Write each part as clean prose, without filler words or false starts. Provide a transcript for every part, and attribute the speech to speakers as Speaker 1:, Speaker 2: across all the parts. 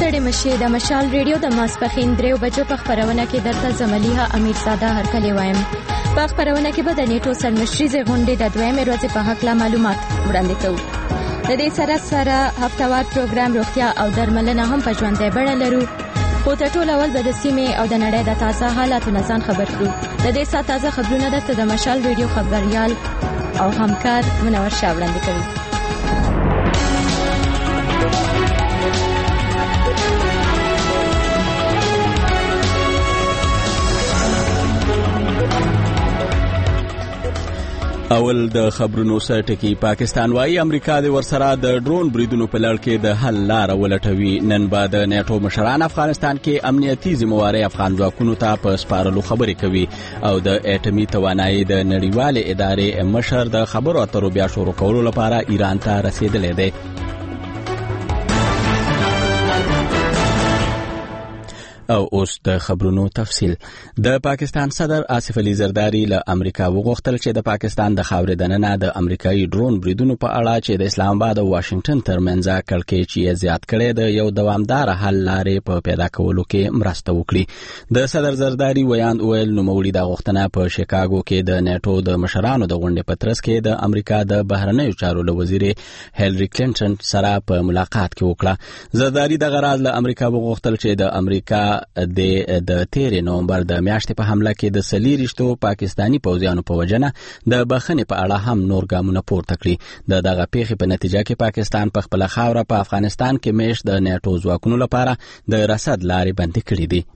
Speaker 1: ستړي مشه د مشال ریډیو د ماسپخین 3 بجو په خبرونه کې درته زملیها امیرزاده هرکلی وایم. په خبرونه کې به د نیټو سرمشريزه غونډې د دویمې ورځې په حق لا معلومات وړاندې کوو. د دې سره هفتوار پروګرام روغتیا او درملنه هم په ژوندۍ بڼه لرو. خو تر ټولو اول به د سیمې او د نړۍ د تازه حالاتو نه ځان خبر کړو. د دې سات تازه خبرونه درته د مشال ریډیو خبريال او همکار منور شاه وړاندې کوي.
Speaker 2: اول د خبرونو سرټکی پاکستان وايي امریکا د ورسره د ډرون بریدونو په لړ کې د حل لار ولټوي. نن بعد د نیټو مشران افغانستان کې امنیتي ذمہواری افغان ځواکونو ته په سپارلو خبرې کوي او د اټومي توانایي د نړیوالې ادارې مشر د خبرو اترو بیا شروع کولو لپاره ایران ته رسیدلی دی. او اوس د خبرونو تفصیل. د پاکستان صدر آصف علي زرداری له امریکا وغوښتل چې د پاکستان د خاورې دننه د امریکایي ډرون بریدونو په اړه چې د اسلام آباد او واشنگټن ترمنځ کړکېچ زیات کړي د یو دوامدار حل لارې په پیدا کولو کې مرسته وکړي. د صدر زرداری ویل نوموړي د غوښتنه په شیکاګو کې د نیټو د مشرانو د غونډې په ترڅ کې د امریکا د بهرنیو چارو له وزیر هیلری کلینټن سره په ملاقات کې وکړه. زرداری د غراض له امریکا وغوښتل چې د امریکا د 13 نومبر د میاشتې په حمله کې د سلیریشتو پاکستانی پوځیانو په وجنه د بخښنې په اړه هم نور ګامونه پورته کړي. دغه پیښې په نتیجه کې پاکستان په خپل خاوره په افغانستان کې میشت د نیټو ځواکونو لپاره د رصد لارې بندي کړې دي.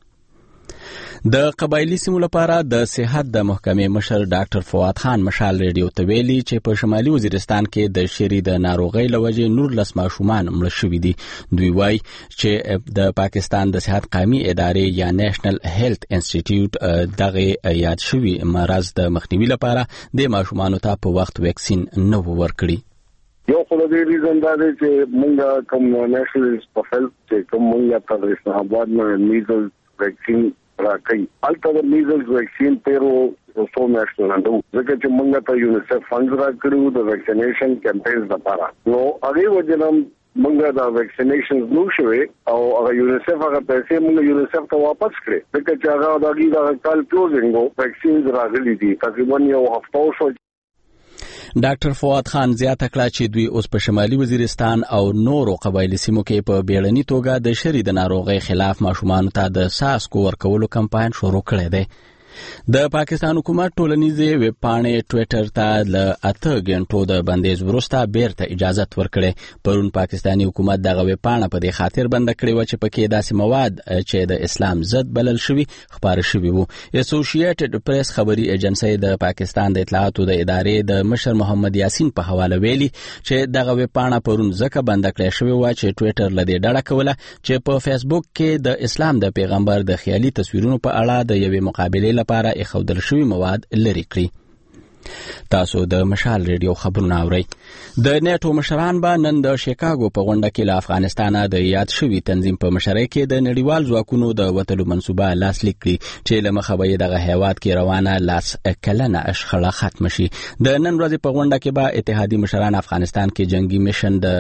Speaker 2: د قبایلی سیمو لپاره د صحت د محکمې مشر ډاکټر فواد خان مشال ریډیو ته ویلي چې په شمالي وزیرستان کې د شری د ناروغۍ لوجې 19 ماشومان مړه شوي دي. دوی وایي چې د پاکستان د صحت قومي ادارې یا نېشنل هیلث انسټیټیوټ دغه یاد شوی مرض د مخنیوي لپاره د ماشومانو ته په وخت ویکسین نه ورکړي.
Speaker 3: یو خو د دې ریزن دا دی چې موږ کوم نېشنل هیلث چې کوم موږ په اسلام آباد باندې میزل ویکسین راکړي البته د میزلز ویکسین پیرو سو نېشنل اندو ځکه چې موږ ته یونیسف فنډز راکړو د ویکسینیشن کمپاینز لپاره. نو هغه وجنم موږ دا ویکسینیشن نو شوي او هغه یونیسف هغه پیسې موږ یونیسف ته واپس کړې ځکه چې هغه د کال کلوزینګ ویکسین راغلي دي تقریبا یو هفته شو.
Speaker 2: ډاکټر فواد خان زیاته کړه چې دوی اوس په شمالي وزیرستان او نورو قبایلی سیمو کې په بیړني توګه د شری د ناروغۍ خلاف ماشومان ته د ساسکو ورکولو کمپاین شروع کړی دی. د پاکستان حکومت ټولنیزې ویب پاڼې ټویټر ته ل 8 غنټو د بندیز وروسته بیرته اجازه ورکړه. پرون پاکستانی حکومت دغه ویب پاڼه په دې خاطر بند کړې و چې پکې داسې مواد چې د اسلام ضد بلل شوی خبره شوی وو. اسوسییټډ پریس خبري ایجنسی د پاکستان د اطلاعاتو د ادارې د مشر محمد یاسین په حواله ویلي چې دغه ویب پاڼه پرون ځکه بند کړې شوی و چې ټویټر لدې ډډه کوله چې په فیسبوک کې د اسلام د پیغمبر د خیالي تصویرونو په اړه د یوې مقابله لپاره اخودل شوی مواد لري کړی. تاسو د مشال ریډیو خبرونه اورئ. د نیټو مشران به نن د شیکاګو په غونډه کې له افغانستان د یاد شوی تنظیم په مشرۍ کې د نړیوال ځواکونو د وتلو منصوبه لاسلیک کړي چې له مخه به دغه هیواد کې روانه لاس کلنه اشخړه ختم شي. د نن ورځې په غونډه کې به اتحادیې مشران افغانستان کې جنگي میشن د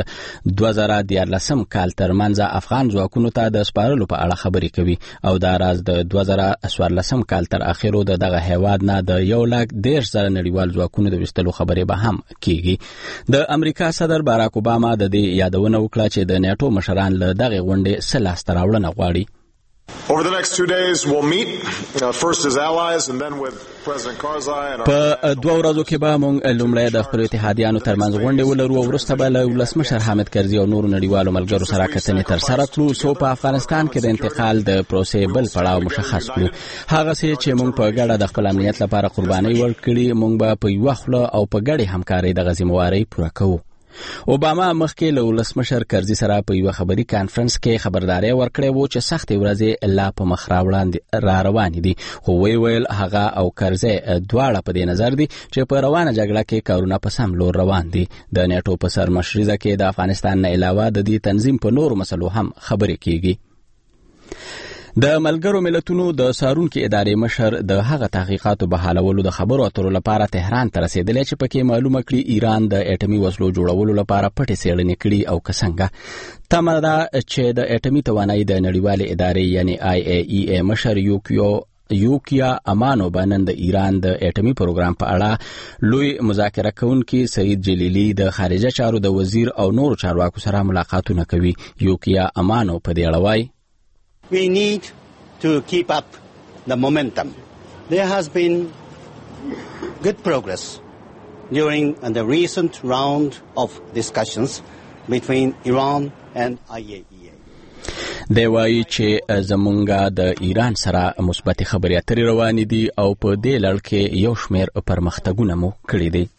Speaker 2: 2014 کال ترمنځ افغان ځواکونو ته د سپارلو په اړه خبرې کوي او دا راز د 2014 کال تر اخرو دغه هیواد نه د 1,10,000 نړیوال ځواکونو د وستلو خبرې به هم کیږي. د امریکا صدر باراک اوباما د دې یادونه وکړه چې د نیټو مشران له دغه غونډې سلاس تراوړنه غواړي.
Speaker 4: Over the next 2 days we'll meet first as allies and then with President Karzai and
Speaker 2: په 2 ورځو کې به موږ لومړی د خپل اتحادیانو ترمنځ غونډې ولرو او وروسته به له ولسمشر حامد کرزي او نورو نړیوالو ملګرو سره کتنې ترسره کړو څو په افغانستان کې د انتقال د پروسې بل پړاو مشخص کړو. هغه څه چې موږ په ګډه د خپل امنیت لپاره قرباني ورکړي موږ به په یو خپل او په ګډه همکاري د غزمواري پوره کوو. اوباما مخکې له ولسمشر کرزي سره په یو خبري کانفرنس کې خبرداري ورکړې وو چې سختې ورځې لا په مخ را روان دي خو ویل هغه او کرزي دواړه په دې نظر دي چې په روانه جګړه کې کارونه په سم لور روان دي. د نیټو په سرمشريزه کې د افغانستان نه علاوه د دې تنظیم په نورو مسلو هم خبرې کیږي. د ملګرو ملتونو د سارونکو ادارې مشر د هغه تحقیقاتو بحالولو د خبرو اترو لپاره تهران ته رسیدلی چې پکې معلومه کړي ایران د اټومي وسلو جوړولو لپاره پټې څېړنې کړي او که څنګه. تمه ده چې د اټومي توانایي د نړیوالې ادارې یعنی IAEA مشر یوکیا امانو باندې د ایران د اټومي پروګرام په اړه لوی مذاکره کوونکی سعید جلیلی د خارجه چارو د وزیر او نورو چارواکو سره ملاقاتونه کوي. یوکیا امانو په دې اړه وایي
Speaker 5: We need to keep up the momentum. There has been good progress during the recent round of discussions between Iran and IAEA.
Speaker 2: دی وایي چې زمونږ د ایران سره مثبت خبرې اترې روانې دي او په دې لړ کې یو شمېر پرمختګونه مو کړي دي.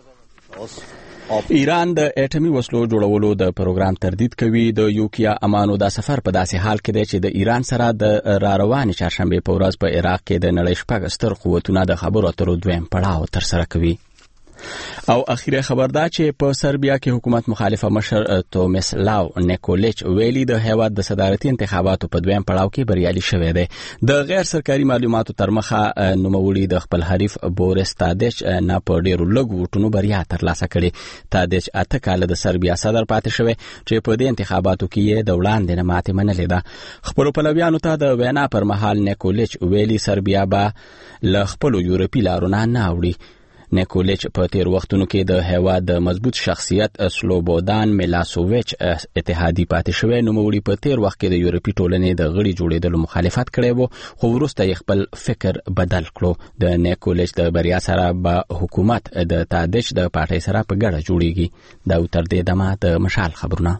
Speaker 2: ایران د اټومي وسلو جوړولو د پروګرام تردید کوي. د یوکیا امانو دا سفر په داسې حال کې دی چې د ایران سره د راروانې چهارشنبې په ورځ په عراق کې د نړۍ شپږ ستر قوتونه د خبرو اترو دویم پړاو ترسره کوي. او اخیری خبر دا چې په سربیا کې حکومت مخالفه مشر تومیسلاو نیکولیچ ویلي د هیواد د صدارتي انتخاباتو په دویم پړاو کې بریالي شوی دی. د غیر سرکاري معلوماتو تر مخه نوموړي د خپل حریف بوریس تادیچ نه په ډیرو لږو ووټونو بریا ترلاسه کړې. تادیچ 8 کاله د سربیا صدر پاتې شوی چې په دې انتخاباتو کې یې د وړاندې نه ماتې منلې ده. خپلو پلویانو ته د وینا پر مهال نیکولیچ ویلي سربیا به له خپلو یورپي لارو نه اوړي. نیکولیچ په تیر وختونو کې د هیواد د مضبوط شخصیت سلوبودان میلاسوویچ اتحادی پاتې شوی. نوموړي په تیر وخت کې د یورپي ټولنې د غړي جوړېدلو مخالفت کړی وو خو وروسته یې خپل فکر بدل کړو. د نیکولیچ د بریا سره به حکومت د تادیچ د پارټۍ سره په ګډه جوړیږي. دا تر دې دمه د مشال خبرونه.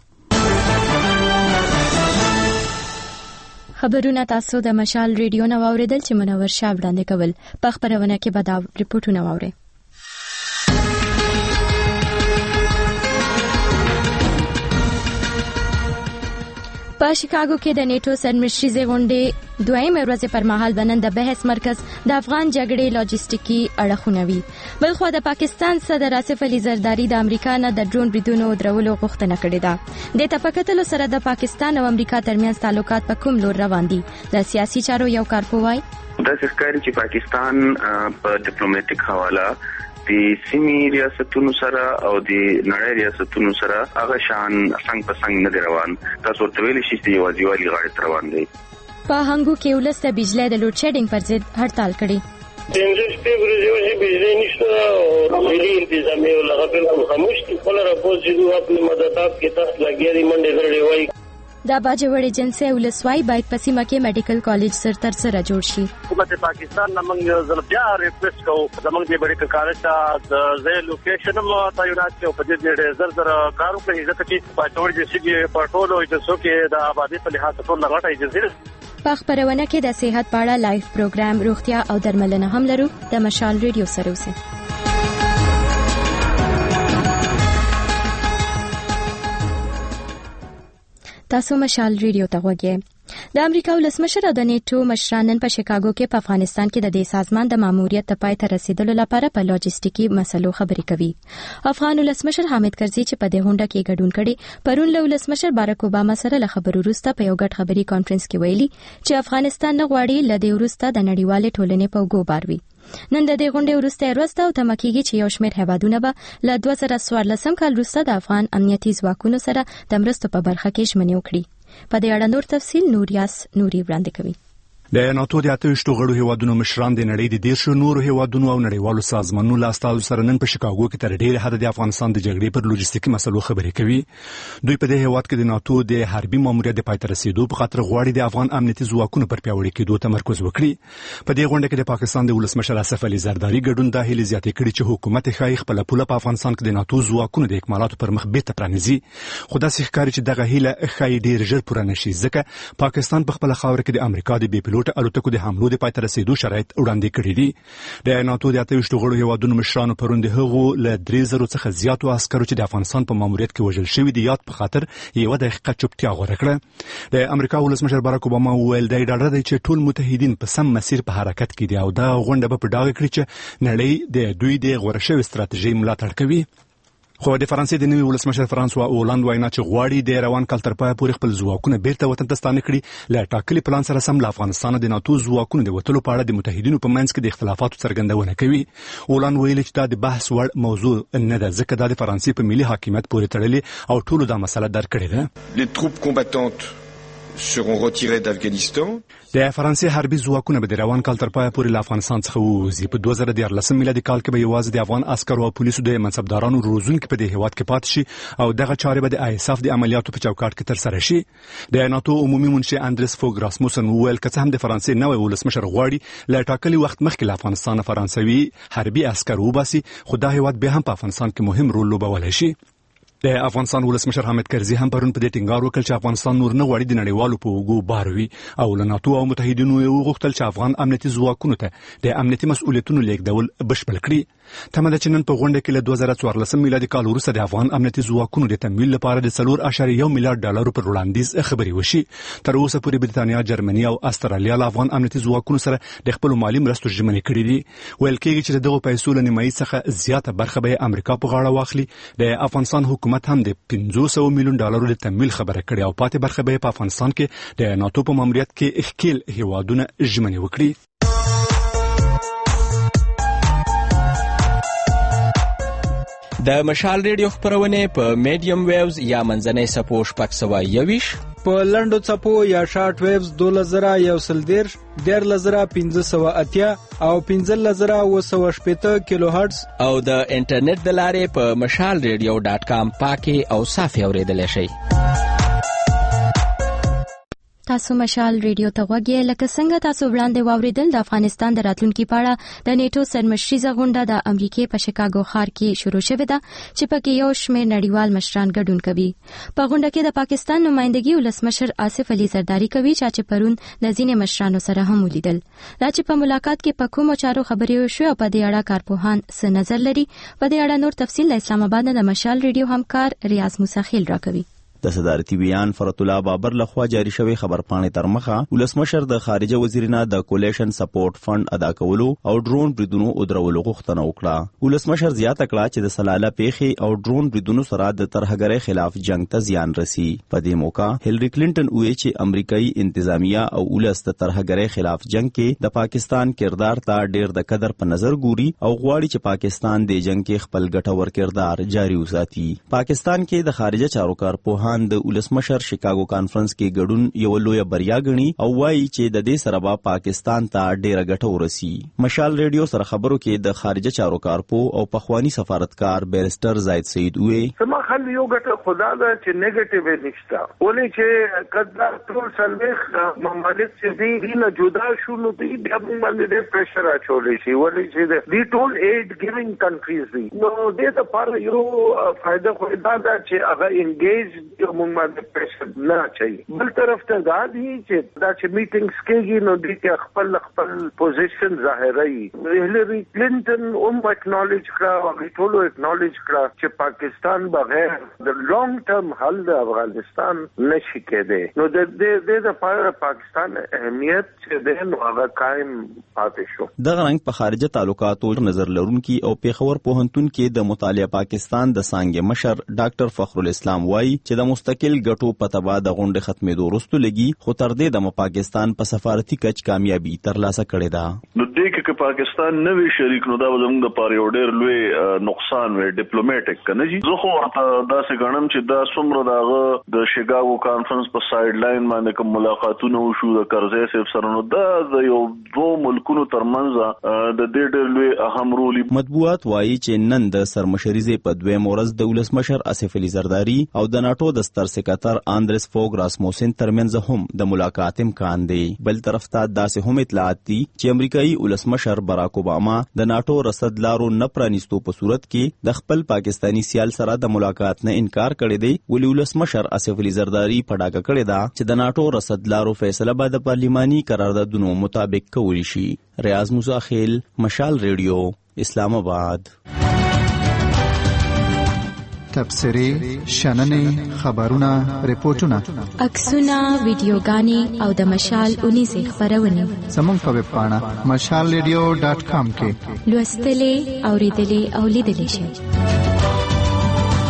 Speaker 1: خبرونه تاسو د مشال ریډیو نو اوریدل چې منور شاه وړاندې کول. په خبرونه کې به دا ریپورتونه واوري. په شیکاګو کې د نیټو سرمشریزې غونډې دویمه ورځ پر مهال بنن د بحث مرکز د افغان جګړې لاجستیکي اړخونه وي. بلخو د پاکستان صدر آصف علي زرداری د امریکا نه د ډرون بریدونو درولو غوښتنه کړې ده. د تفکتلو سره د پاکستان او امریکا ترمنځ تعلقات په کوم لور روان دي؟ د سیاسي چارو یو کارپوهی
Speaker 6: د ښکاري چې پاکستان په ډیپلوماټیک حواله د سیمې ریاستونو سره او د نړۍ ریاستونو سره هغه شان څنګه په څنګه نه روان. تاسو ورته ویل شئ چې یوازې غاړه روان دی.
Speaker 1: په هنګو کې ولسته بجلی د لوډ شیډینګ پر ضد هړتال کړي.
Speaker 7: 15 فبراير بجلی نشته او ملي انتظامیه ولغه بالکل خاموش دي. خپل راپور چې دوی خپل مدتات کې تحت لګیا دي منډه غړي وایي.
Speaker 1: دا باجوړې جنسي ولسوای باید په سیمه کې میډیکل کالج سره جوړ شي.
Speaker 7: حکومت پاکستان نمنګ زلبیا ریکوست کو زمونږ د میډیکل کالج ته د لوکیشن مو تعینات کې په دې ډېر زر کارو کوي ځکه چې په ټول د سیګي په ټولو اجازه کې د آبادی په لحاظ ټول لغړه اجازه.
Speaker 1: په خبرونه کې د صحت په اړه لایف پروګرام روغتیا او درملنه هم لرو. د مشال ریډیو سره اوسئ. تاسو مشال ریډیو ته غوږی. د امریکا ولسمشر او د نیټو مشران نن په شیکاګو کې په افغانستان کې د دې سازمان د ماموریت ته پای ته رسیدلو لپاره په لاجستیکي مسلو خبرې کوي. افغان ولسمشر حامد کرزي چې په دې غونډه کې ګډون کړي پرون له ولسمشر بارک اوباما سره له خبرو وروسته په یو ګډ خبري کانفرنس کې ویلي چې افغانستان نه غواړي له دې وروسته د نړیوالې ټولنې په اوږو بار وي. نن د دې غونډې وروسته ورسته او تمکیږي چې یو شمېر هیوادونه به له 2014 کال وروسته د افغان امنیتي ځواکونو سره د مرستو په برخه کې ژمنې وکړي. په دې اړه نور تفصیل نوریاس نوري وړاندې کوي.
Speaker 8: د ناتو د 28 غړو هیوادونو مشران د نړۍ د 10 نورو هیوادونو او نړیوالو سازمانونو له استازو سره نن په شیکاګو کې تر ډیره حد د افغانستان د جګړې پر لوجستیکي مسلو خبرې کوي. دوی په دې هیواد کې د ناتو د حربي ماموریت د پای ته رسیدو په خاطر غواړي د افغان امنیتي ځواکونو پر پیاوړي کېدو تمرکز وکړي. په دې غونډه کې د پاکستان د ولسمشر آصف علي زرداری ګډون د هلي زیاتې کړي چې حکومت خای خپل پوله په افغانستان کې د ناتو ځواکونو د اکمالاتو پر مخ بیرته پرانیزي. خو دا ښکاري چې دغه هیله خای ډیر ژر پوره نشي ځکه پاکستان په خپل خاور کې د امریکا د بي پيلوټ الوتکو د حملو د پای ته رسیدو شرایط وړاندې کړي دي. د ناتو د 28 غړو هیوادونو مشرانو پرون د هغو له 3000 څخه زیاتو عسکرو چې د افغانستان په ماموریت کې وژل شوي دي یاد په خاطر یو دقیقه چوپتیا غوړه کړه. د امریکا ولسمشر بارک اوباما ویل دی ډاډه دی چې ټول متحدین په سم مسیر په حرکت کې دي او دا غونډه به په ډاګه کړي چې نړۍ د دوی د غوړه شوی ستراتیژي ملاتړ کوي. خو د فرانسې د نوي ولسمشر فرانسوا اولاند وینا چې غواړي د روان کال تر پایه پورې خپل ځواکونه بیرته وطن ته ستانه کړي له ټاکلي پلان سره سم له افغانستان د ناتو ځواکونو د وټلو په اړه د متحدینو په منځ کې د اختلافاتو څرګندونه کوي. اولاند ویلي چې دا د بحث وړ موضوع نه ده ځکه دا د فرانسې په ملي حاکمیت پورې تړلې او ټولو دا مسله درک کړې ده.
Speaker 9: Les troupes combattantes seront retirées d'Afghanistan.
Speaker 8: د فرانسې حربي ځواکونه به د روان کال تر پایه پورې له افغانستان څخه ووځي. په 2014 میلادي کال کې به یوازې د افغان عسکرو او پولیسو د منصبدارانو روزونکي په دې هیواد کې پاتې شي او دغه چارې به د ISAF د عملیاتو په چوکاټ کې ترسره شي. د ناتو عمومي منشي اندرس فوګ راسموسن وویل که څه هم د فرانسې نوی ولسمشر غواړي له ټاکلي وخت مخکې له افغانستان فرانسوي حربي عسکر وباسي خو دا هیواد به هم په افغانستان کې مهم رول لوبولی شي. د افغانستان ولسمشر حامد کرزي هم پرون په دې ټینګار وکړ چې افغانستان نور نه غواړي د نړیوالو په اوږو بار وي او له ناتو او متحدینو یې وغوښتل چې افغان امنیتي ځواکونو ته د امنیتي مسؤلیتونو لیږدول بشپړ کړي. تمه ده چې نن په غونډه کې له 2014 میلادي کال وروسته د افغان امنیتي ځواکونو د تمویل لپاره د 4.1 میلیارډ ډالرو پر وړاندیز خبرې وشي. تر اوسه پورې برتانیا، جرمني او استرالیا له افغان امنیتي ځواکونو سره د خپل مالي مرستو ژمنې کړې دي. ویل کېږي چې دغه پیسو له نیمایي څخه زیاته برخه به امریکا په غاړه واخلي. د افغانستان حکومت هم د 500 میلیون ډالرو د تمویل خبره کړې او پاتې برخه به په افغانستان کې د ناتو په ماموریت کې ښکیل هیوادونه ژمنې وکړي.
Speaker 2: د مشال ریډیو خبرونه په میډیم ویوز یا منځنۍ سپو 621
Speaker 10: په لنډو څپو یا شارټ ویوز 2110 14580 او 15980 کیلو هرتز
Speaker 2: او د انټرنیټ د لارې په mashalradio.com پاکي او صافي اوریدل شي.
Speaker 1: تاسو مشال ریډیو ته غوږی لکه څنګه تاسو وړاندې واوریدل د افغانستان د راتلونکي په اړه د نیټو سرمشریزه غونډه د امریکای په شیکاګو ښار کې شروع شوې ده چې پکې یو شمېر نړیوال مشران ګډون کوي. په غونډه کې د پاکستان نمائندګي ولسمشر آصف علي زرداری کوي چې پرون د ځینې مشرانو سره هم ولیدل. دا چې په ملاقات کې په کومو چارو خبرې وشوې او په دې اړه کارپوهان څه نظر لري په دې اړه نور تفصیل د اسلام آباد د مشال ریډیو همکار ریاض موسی خیل راکوي.
Speaker 11: د صدارتي بیان فرت الله بابر لخوا جاری شوی خبرپاڼې تر مخه ولسمشر د خارجه وزیرانه د کولیشن سپورټ فند ادا کولو او ډرون بریدونو او درولو غوښتنه وکړه. ولسمشر زیاته کړه چې د سلاله پیښې او ډرون بریدونو سره د ترهګرۍ خلاف جنگ ته زیان رسی. په دې موقع هیلری کلینټن وایي چې امریکایي انتظامیه او ولس د ترهګرۍ خلاف جنگ کې د پاکستان کردار ته ډیر د قدر په نظر ګوري او غواړي چې پاکستان د جنگ کې خپل ګټور کردار جاری وساتي. پاکستان کې د خارجه چارو کارپوهان د ولسمشر شیکاګو کانفرنس کې ګډون یو لوی بریا ګڼي او وایي چې د دې سره به پاکستان ته ډیره ګټه ورسي. مشال ریډیو سره خبرو کې د خارجه چارو کارپو او پخوانی سفارتکار بیرستر زاید سعید وی
Speaker 12: سما خل یو ګټه خدا دا چې نیگیټیو نشته ولې چې کدا ټول سلوخ ممالک چې دې نه جدا شو نو دې بیا باندې د پریشر اچولې شي ولې چې دې ټول ایډ ګیوینګ کنټریز دي نو دې ته پر یو فائدہ خو دا چې هغه انګیج موږ باندې پریشر نه چي. بل طرف ته دا دي چې دا چې میټینګز کېږي نو دې کې خپل پوزیشن ظاهري. هیلری کلینټن هم اکنالج کړه او ټولو اکنالج کړه چې پاکستان بغیر د لانګ ټرم حل د افغانستان نشي کېدی. نو د دې لپاره پاکستان اهمیت چې د نو هغه قائم پاتې شو.
Speaker 11: د غرنګ په خارجه تعلقاتو نظر لرونکي او پیښور پوهنتون کې د مطالعه پاکستان د څانګې مشر ډاکټر فخر الاسلام وایي چې د مستقل ګټو په تبع د غونډې ختمېدو وروسته لګي خو تر دې د پاکستان په سفارتي کچ کامیابی ترلاسه کړې ده.
Speaker 13: نو دې کې پاکستان نوې شریک نو دا زموږ د پاره یو ډېر لوی نقصان وي ډیپلوماټیک کنه جی. زه خو ورته داسې غنم چې دا څومره دغه د شیکاګو کانفرنس په سایډ لاین باندې کوم ملاقاتونه وشو د کرزی صاحب سره نو دا د یو دوه ملکونو ترمنځ د دې ډېر لوی اهم رول.
Speaker 11: مطبوعات وایي چې نن د سرمشریزې په دویم ورځ د ولسمشر آصف علي زرداری او د ناتو د ستر سکرټر اندرس فوګ راسموسن ترمنځ هم د ملاقات امکان دی. بل طرف ته داسې هم اطلاعات دي چې امریکایي ولسمشر براک اوباما د ناتو رصدلارو نه پرانیستو په صورت کې د خپل پاکستانی سیال سره د ملاقات نه انکار کړی دی. ولی ولسمشر آصف علي زرداری په ډاګه کړی دا چې د ناتو رصدلارو فیصله به د پارلیماني قراردادونو مطابق کولی شي. ریاض موسی خیل، مشال ریډیو، اسلام آباد.
Speaker 14: تبصرې، شننې، خبرونه، ریپورتونه،
Speaker 1: عکسونه، ویډیوګانې او د مشال اونیزې خبرونه
Speaker 14: زموږ په ویب پاڼه mashalradio.com کې
Speaker 1: لوستلې، اوریدلې او لیدلې شئ.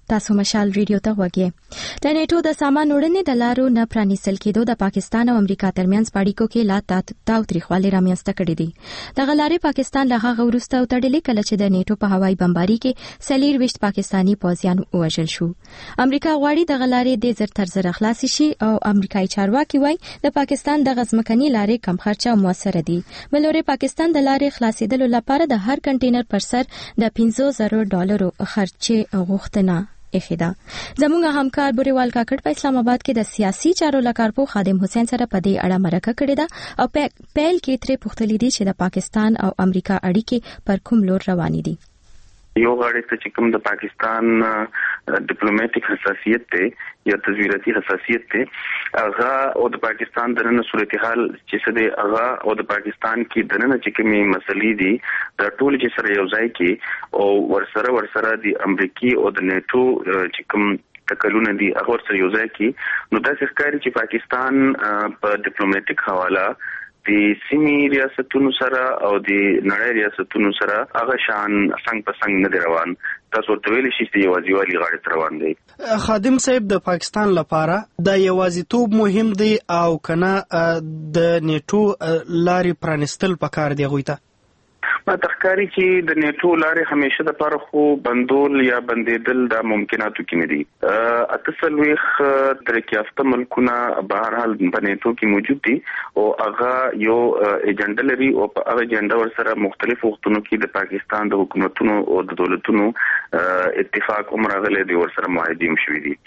Speaker 1: تاسو مشال ریډیو ته وګورئ. د نیټو د سامان وړاندې د لارو نه پرانیستل کېدو د پاکستان او امریکا ترمنځ اړیکو کې لا تاوتریخوالی رامنځته کړی دی. د غلارې پاکستان له هغه وروسته وتړلې کله چې د نیټو په هوایي بمباري کې 24 پاکستانی پوځیان وژل شو. امریکا غواړي د غلارې د زر تر زر خلاص شي او امریکایي چارواکي وایي د پاکستان د غزمکني لارې کم خرچه او موثر دي. بلوري پاکستان د لارې خلاصېدلو لپاره د هر کنټینر پر سر د $50,000 خرچه غوښتنه اخیدا. زموږ همکار بوریوال کاکړ په اسلام آباد کې د سیاسي چارو لکارپو خادم حسین سره په دې اړه مرکه کړې ده او پیل کې ترې پوښتنه دي چې د پاکستان او امریکا اړیکې پر کوم لور روانې دي.
Speaker 6: یو غاړه ته چې کوم د پاکستان ډیپلوماټیک حساسیت ته یا تزویراتي حساسیت ته هغه او د پاکستان د نن صورتحال چې څه دی هغه او د پاکستان کې د نن چې کومې مسلې دي د ټول چې سره یو ځای کې او ورسره د امریکای او د نیټو چې کوم تکلونه دي هغه سره یو ځای کې نو دا ښکاري چې پاکستان په ډیپلوماټیک حواله د سیمې ریاستونو سره او د نړۍ ریاستونو سره هغه شان څنګه په څنګه نه روان تاسو ورته ویل شي چې یوازیوالي غاړه روان دی.
Speaker 15: خادم صاحب د پاکستان لپاره د یوازیتوب مهم دی او کنه د نیټو لارې پرانستل پکار دی غوښته.
Speaker 6: ما تخکاری چې د نیټو لارې همیشه د لپاره خو بندول یا بندیدل د ممکناتو کې نه دي. اتصلويخ ترقی یافته ملکونه بهر حال په نیټو کې موجود دي او هغه یو ایجنډا لري او په هغه ایجنډا ورسره مختلف وختونو کې د پاکستان د حکومتونو او د دولتونو اتفاق عمرغله دي ورسره معاهده شوي دي.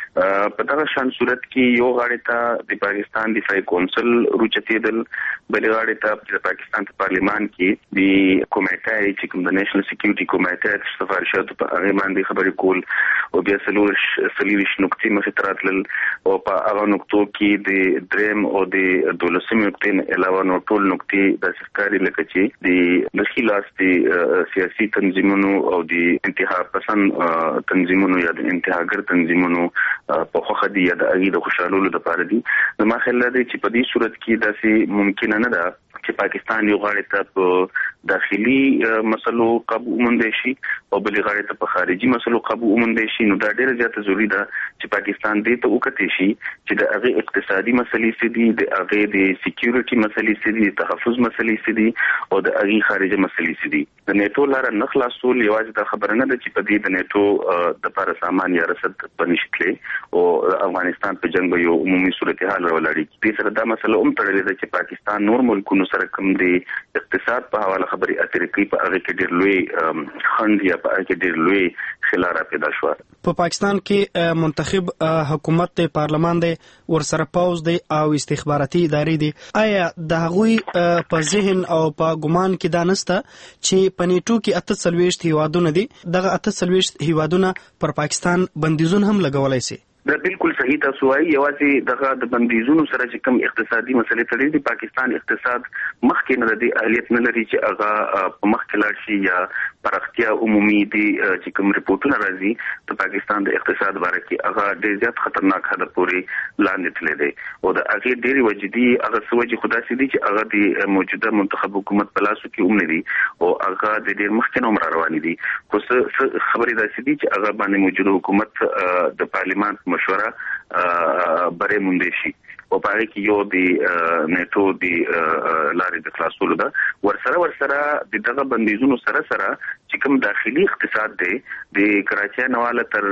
Speaker 6: په دغه شان صورت کې یو غاړه ته د پاکستان دفاعي کونسل روچتیدل بل غاړه ته د پاکستان په پارلیمان کې د کمیټه چې کوم د نېشنل سکیورټي کمیټه د سفارشاتو په اړه باندې خبرې کول او بیا سلیریش نقطې مخې ته راتلل او په هغه نقطو کې د دریم او د 12 نقطې علاوه نو ټول نقطې د ښکاری لکه چې د خلاص د سیاسي تنظیمونو او د انتها پسند تنظیمونو یا د انتهاګر تنظیمونو په خوخه دي یا د اغي د خوشالولو د پاره دي. نو ما خیال دی چې په دې صورت کې داسې ممکن نه ده چې پاکستان یو غاړه ته په داخلي مسلو قابو ومنډي شي او بل غاړه ته په خارجي مسلو قابو ومنډي شي. نو دا ډیره زیاته ضروری ده چې پاکستان دې ته وکړي شي چې د هغه اقتصادي مسلې سدي د هغه د سکیورټي مسلې سدي تحفظ مسلې سدي او د هغه خارجي مسلې سدي. د نیټو لار نه خلاصول یوازې د خبره نه ده چې په دې د نیټو د لپاره سامان یا رسد بنشکلي او افغانستان په جنگ یو عمومي صورتحال راولړي. دې سره دا مسله تړلې ده چې پاکستان نور ملکونو سره کوم دی اقتصاد په حواله خبري اترې کوي په هغه کې ډېر لوی خند یا په هغه کې ډېر لوی خلاره پیدا شو.
Speaker 15: په پاکستان کې منتخب حکومت دی، پارلمان دی، ورسره پوز دی او استخباراتي ادارې دي. آیا د هغوی په ذهن او په ګمان کې دا نسته چې په نیټو کې 48 هیوادونه دي، دغه 48 هیوادونه پر پاکستان بندیزونه هم لګولای شي؟
Speaker 6: دا بالکل صحیح تاسو وايي. یوازې دغه د بندیزونو سره چې کوم اقتصادي مسلې تړلې دي پاکستان اقتصاد مخکې نه د اهلیت نه لري چې هغه په مخکې لاړ شي یا پراختیا عمومي دي چې کوم ریپورتونه راځي د پاکستان د اقتصاد باره کې هغه ډېر زیات خطرناک حد پورې لاندې تللی دی او د هغه ډېری وجدي هغه سوجي خدا سي دي چې هغه د موجوده منتخب حکومت په لاسو کې هم نه دي او هغه د ډېر مخکې نوم روان دي. خو خبرې دا سي دي چې هغه باندې موجوده حکومت د پارلیمان مشوره بره مونږ شي او په اړه کې یو د نیټو د لارې د خلاصولو ده. ورسره دغه بندیزونو سره چې کوم داخلي اقتصاد دی د کراچۍ نواله تر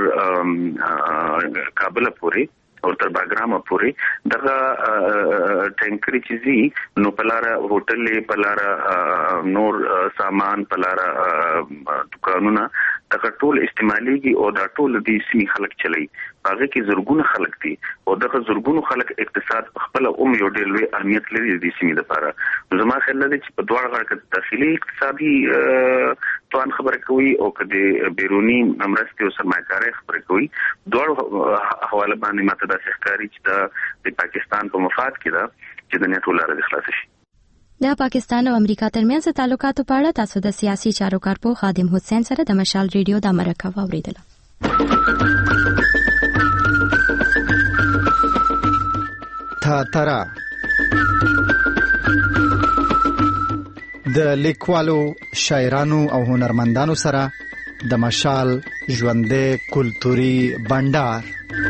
Speaker 6: کابل پورې او تر باګرام پورې دغه ټینکري چیزي نو پلاره هوټل پلاره نور سامان پلاره دکانونه دغه ټول استعماليږي او دا ټول د سیمې خلک چلای. هغه کې زرګونه خلک دي او دغه زرګونو خلک اقتصاد په خپل یو ډېر لوی اهمیت لري د سیمې لپاره. زما خیال دی چې په دواړه غړي کې داخلي اقتصادي توان خبره کوي او کله بیرونی مرستې او سرمایه‌کاري خبره کوي. دواړو حواله باندې ماته د ښکاری چې د پاکستان په مفاد کې ده چې د نیټو لاره د خلاص شي.
Speaker 1: د پاکستان او امریکا ترمنځ تعلقاتو په اړه تاسو د سیاسي چارو کارپو خادم حسین سره د مشال ریډیو د مرکه واوریدله.
Speaker 14: ترا د لیکوالو، شاعرانو او هنرمندانو سره د مشال ژوندې کلتوري بندر.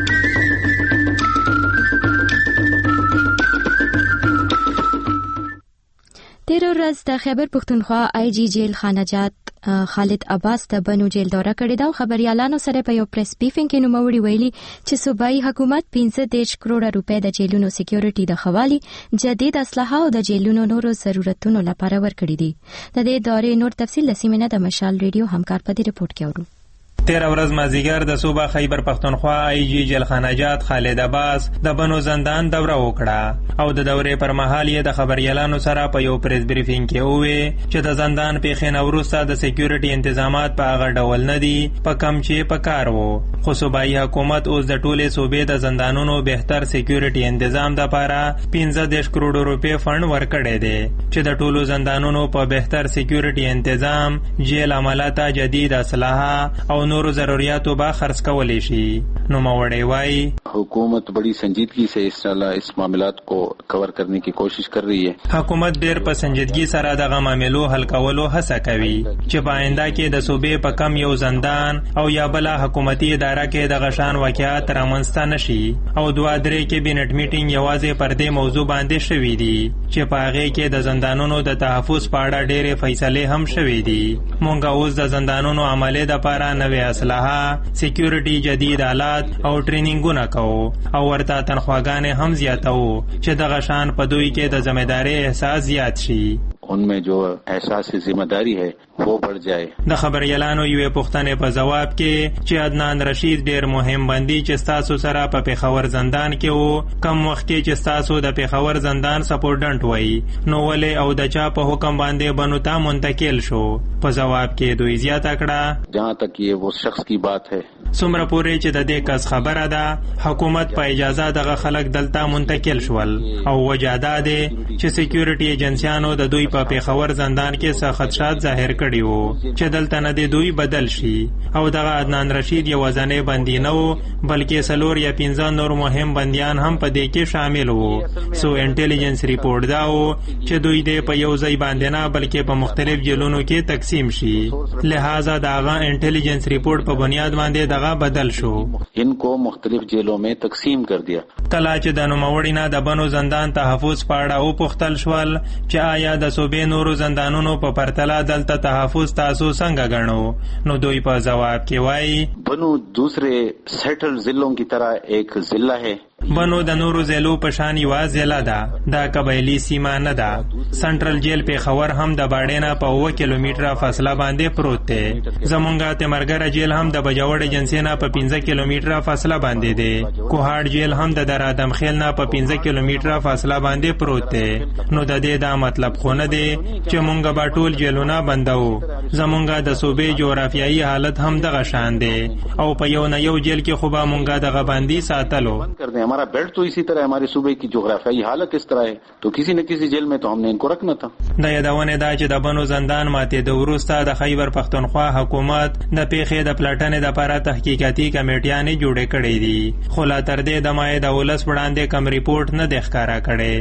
Speaker 1: تیر ورځ د خیبر پښتونخوا آی جی جیل خانجات خالد عباس د بنو جیل دوره کړې ده او خبريالانو سره په یو پریس بریفینګ کې نوموړي ویلي چې صوبایي حکومت 15 کروڑ روپے د جیلونو سکیورټي د خوالي جدید اسلحه او د جیلونو نورو ضرورتونو لپاره ورکړي دي. د دې دورې نور تفصیل لسیمنه د مشال ریډیو همکار په دې رپورت کې اورو.
Speaker 16: تیر ورځ مازیګر د صوبه خیبر پښتونخوا آی جی جیل خانجات خالد عباس د بنو زندان دوره وکړه او د دورې پر مهال یې د خبريالانو سره په یو پریس بریفینګ کې وویل چې د زندان پیښې نه وروسته د سکیورټي تنظیمات په هغه ډول نه دي په کم چې په کار وو، خو صوبایي حکومت اوس د ټولې صوبې د زندانونو بهتر سکیورټي تنظیم لپاره 15 کروڑ روپے فند ورکړی دی چې د ټولو زندانونو په بهتر سکیورټي تنظیم، جیل عملات، جدید اسلحه او نورو ضروریاتو با خرڅ کولی شي. نو موړی وای
Speaker 17: حکومت بڑی سنجیدگی سے اس معاملات کو کور کرنے کی کوشش کر رہی ہے.
Speaker 16: حکومت ډیر په سنجیدګي سره دغه معاملو حل کولو هڅه کوي چې په آینده کې د صوبې په کم یو زندان او یا بل حکومتي اداره کې د غشان واقعیت رامنځته نشي او 2-3 کابینټ میټینګ یوازې پر دې موضوع باندې شوې دي چې په هغه کې د زندانونو د تحفظ په اړه ډېرې فیصلې هم شوې دي. مونږ اوس د زندانونو عملې د لپاره نوې اسلحه، سکیورټي، جدید آلات او ټریننګونه کوو او ورته تنخواګانې هم زیاتوو چې دغه شان په دوی کې د ذمہداري احساس زیات شي.
Speaker 17: ان میں جو احساس ذمہ داری ہے وہ بڑھ جائے.
Speaker 16: د خبريالانو یوې پوښتنې په جواب کې چې عدنان رشید ډېر مهم بندي چې تاسو سره په پیښور زندان کې وو، کم وخت کې چې تاسو د پیښور زندان سپورټنټ وای نو ولې او د چا په حکم باندې بنو ته منتقل شو؟ په جواب کې دوی زیاته کړه
Speaker 17: جہاں تک یہ وہ شخص کی بات ہے
Speaker 16: څومره پورې چې د دې کس خبره ده حکومت په اجازه دغه خلک دلته منتقل شول او وجه دا ده چې سکیورټي ایجنسیانو د دوی په پیښور زندان کې څه خدشات ظاهر کړي وو چې دلته نه دی دوی بدل شي او دغه عدنان رشید یو ځنې بندي نه وو بلکې 4 یا 15 نور مهم بندیان هم په دې کې شامل وو. سو انټيليجنس ریپورت دا وو چې دوی دې په یو ځای باندې نه بلکې په مختلف جیلونو کې تقسیم شي، لہذا داغه انټيليجنس ریپورت په بنیاد باندې بدل شو.
Speaker 17: ان کو مختلف جیلوں میں تقسیم کر دیا.
Speaker 16: کله چې د نوموړي نه د بنو زندان تحفظ پاړه او پختل شول چې آیا د صوبې نورو زندانونو په پرتله دلته تحفظ تاسو څنګه غنو؟ نو دوی په جواب کې وایي
Speaker 17: بنو دوسرے سیټل ضلعوں کی طرح ایک ضلع ہے.
Speaker 16: بنو د نورو ضلعو په شان یوه ضلع ده، دا قبایلي سیمه نه ده. سنټرل جیل پیښور هم د باډې نه په 9 کیلومتره فاصله باندې پروت دی. زمونږه تمرګره جیل هم د بجوړ ایجنسی نه په 15 کیلومتره فاصله باندې دی. کوهاټ جیل هم د درادم خیل نه په 15 کیلومتره فاصله باندې پروت دی. نو د دې دا مطلب خو نه دی چې مونږ به ټول جیلونه بندو. زمونږه د صوبې جغرافیایي حالت هم دغه شان دی او په یو نه یو جیل کې خو به مونږه دغه باندې ساتلو.
Speaker 17: हमारा बेल्ट तो इसी तरह हमारे सूबे की जोग्राफियाई हालत इस तरह है तो किसी न किसी जेल में तो हमने इनको रखना था.
Speaker 16: د یادونه دا چې د بنو زندان ماته د وروسته د خیبر پښتونخوا حکومت د پیښې د پلاټنې د لپاره تحقیقاتي کمیټیانې جوړې کړې دي، خو لا تر دې د مای د ولس وړاندې کم ریپورت نه د ښکارا کړي.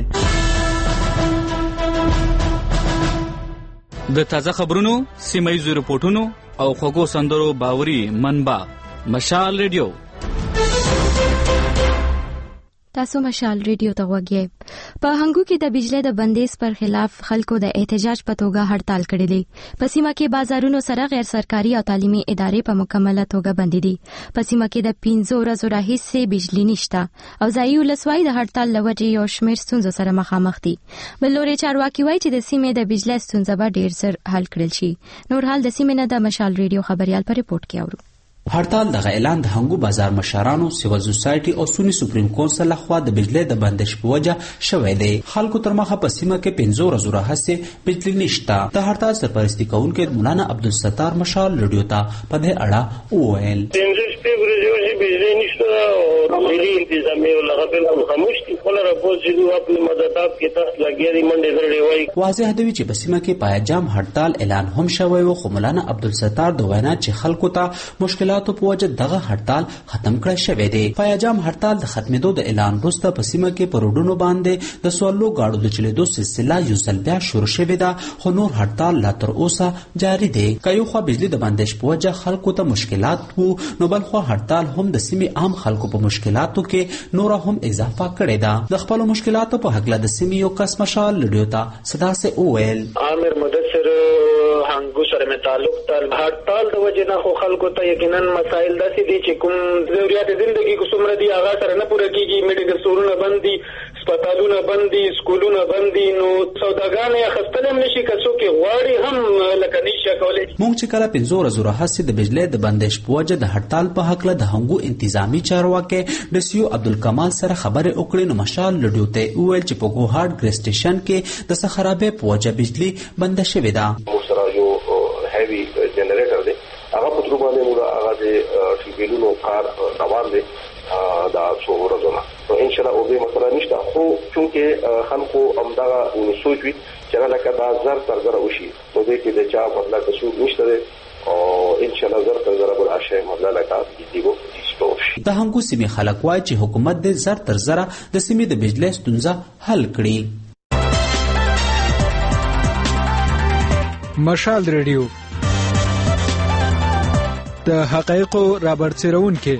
Speaker 18: د تازه خبرونو، سیمایي رپورټونو او خوږو سندرو باوري منبع مشال ریډیو.
Speaker 1: تاسو مشال ریډیو ته وګورئ. په هنګو کې د بجلی د بندیز پر خلاف خلکو د احتجاج په توګه هړتال کړی دی. په سیمه کې بازارونو سره غیر سرکاري او تعلیمي ادارې په مکمله توګه بندي دي. په سیمه کې د 15 ورځو راهیسې بجلی نشته او ځایي ولسوالۍ د هړتال لوجې یو شمېر ستونزو سره مخامخ دي. بل لوري چارواکي وایي چې د سیمې د بجلی ستونزه به ډېر ژر حل کړل شي. نور حال د سیمې نه د مشال ریډیو خبريال په ریپورت کې اورو.
Speaker 19: هړتال د اعلان د هنګو بازار مشرانو، سیول سوسایټي او سونی سپریم کونسل لخوا د بجلی د بندش په وجه شوې دی. خلکو تر مخه په سیمه کې 15 ورځې راهسې بجلی نشته. د هړتال سرپرستی کوونکي مولانا عبدالستار مشال ریډیو ته په دې اړه وویل
Speaker 20: 15 ورځې بجلی نشته او ملي انتظامیه لغه بالکل خاموش دي. خپل راپور چې دوی خپل مدتاب کې تاسو لګیاري منډه درې وایي.
Speaker 19: واضح دی چې په سیمه کې پایجام هړتال اعلان هم شوی و، خو مولانا عبدالستار د وینا چې خلکو ته مشکل مشکلاتو په وجه دغه هړتال ختم کړی شوی دی. فیاجام هړتال د ختمېدو د اعلان وروسته په سیمه کې په روډونو باندې د سوالو ګاډو د چلیدو سلسله یو ځل بیا شروع شوې ده، خو نور هړتال لا تر اوسه جاري دی. که یو خوا بجلي د بندش په وجه خلکو ته مشکلات وو، نو بل خوا هړتال هم د سیمې عام خلکو په مشکلاتو کې نوره هم اضافه کړې ده. د خپلو مشکلاتو په هکله د سیمې یو کس مشال لډیو ته صداسې وویل.
Speaker 21: عامر مدثر هنګو سره مې تعلق تل هړتال د وجه نه خو خلکو ته یقینا مسایل داسې دي چې کوم ضرورت زندگی کو څومره دي هغه سره نه پوره کیږي. میډیکل سټورونه بند دي، هسپتالونه بند دي، سکولونه بند دي، نو سوداګانې اخیستل هم نشي که څوک غواړي هم لکه نشي کولی.
Speaker 19: موږ چې کله 15 ورځو راهیسې د بجلۍ د بندش په وجه د هړتال په هکله د هنګو انتظامي چارواکي ډسیو عبدالکمال سره خبرې وکړې، نو مشال لډیو ته وویل چې په ګوهارډ ګریس سټیشن کې د څه خرابې په وجه بجلي بنده شوې ده.
Speaker 22: هیوی جنریټر دی، هغه په تر باندې موږ هغه د ټیبلونو کار روان دی دا څو ورځې نو ان شاء الله او دې مسله نشته. خو چونکه خلکو همدغه سوچ وي چې لکه دا زر تر زر وشي، نو دې کې د چا بدلا کسو نشته دی او ان شاء الله زر تر زر بل عشاء بدلا لکه دیګو
Speaker 19: د هنګو سیمې خلک وایي چې حکومت دې زر تر زر د سیمې د بجلۍ ستونزه حل کړي.
Speaker 10: مشال ریډیو د حقایقو رابرسېرونکي.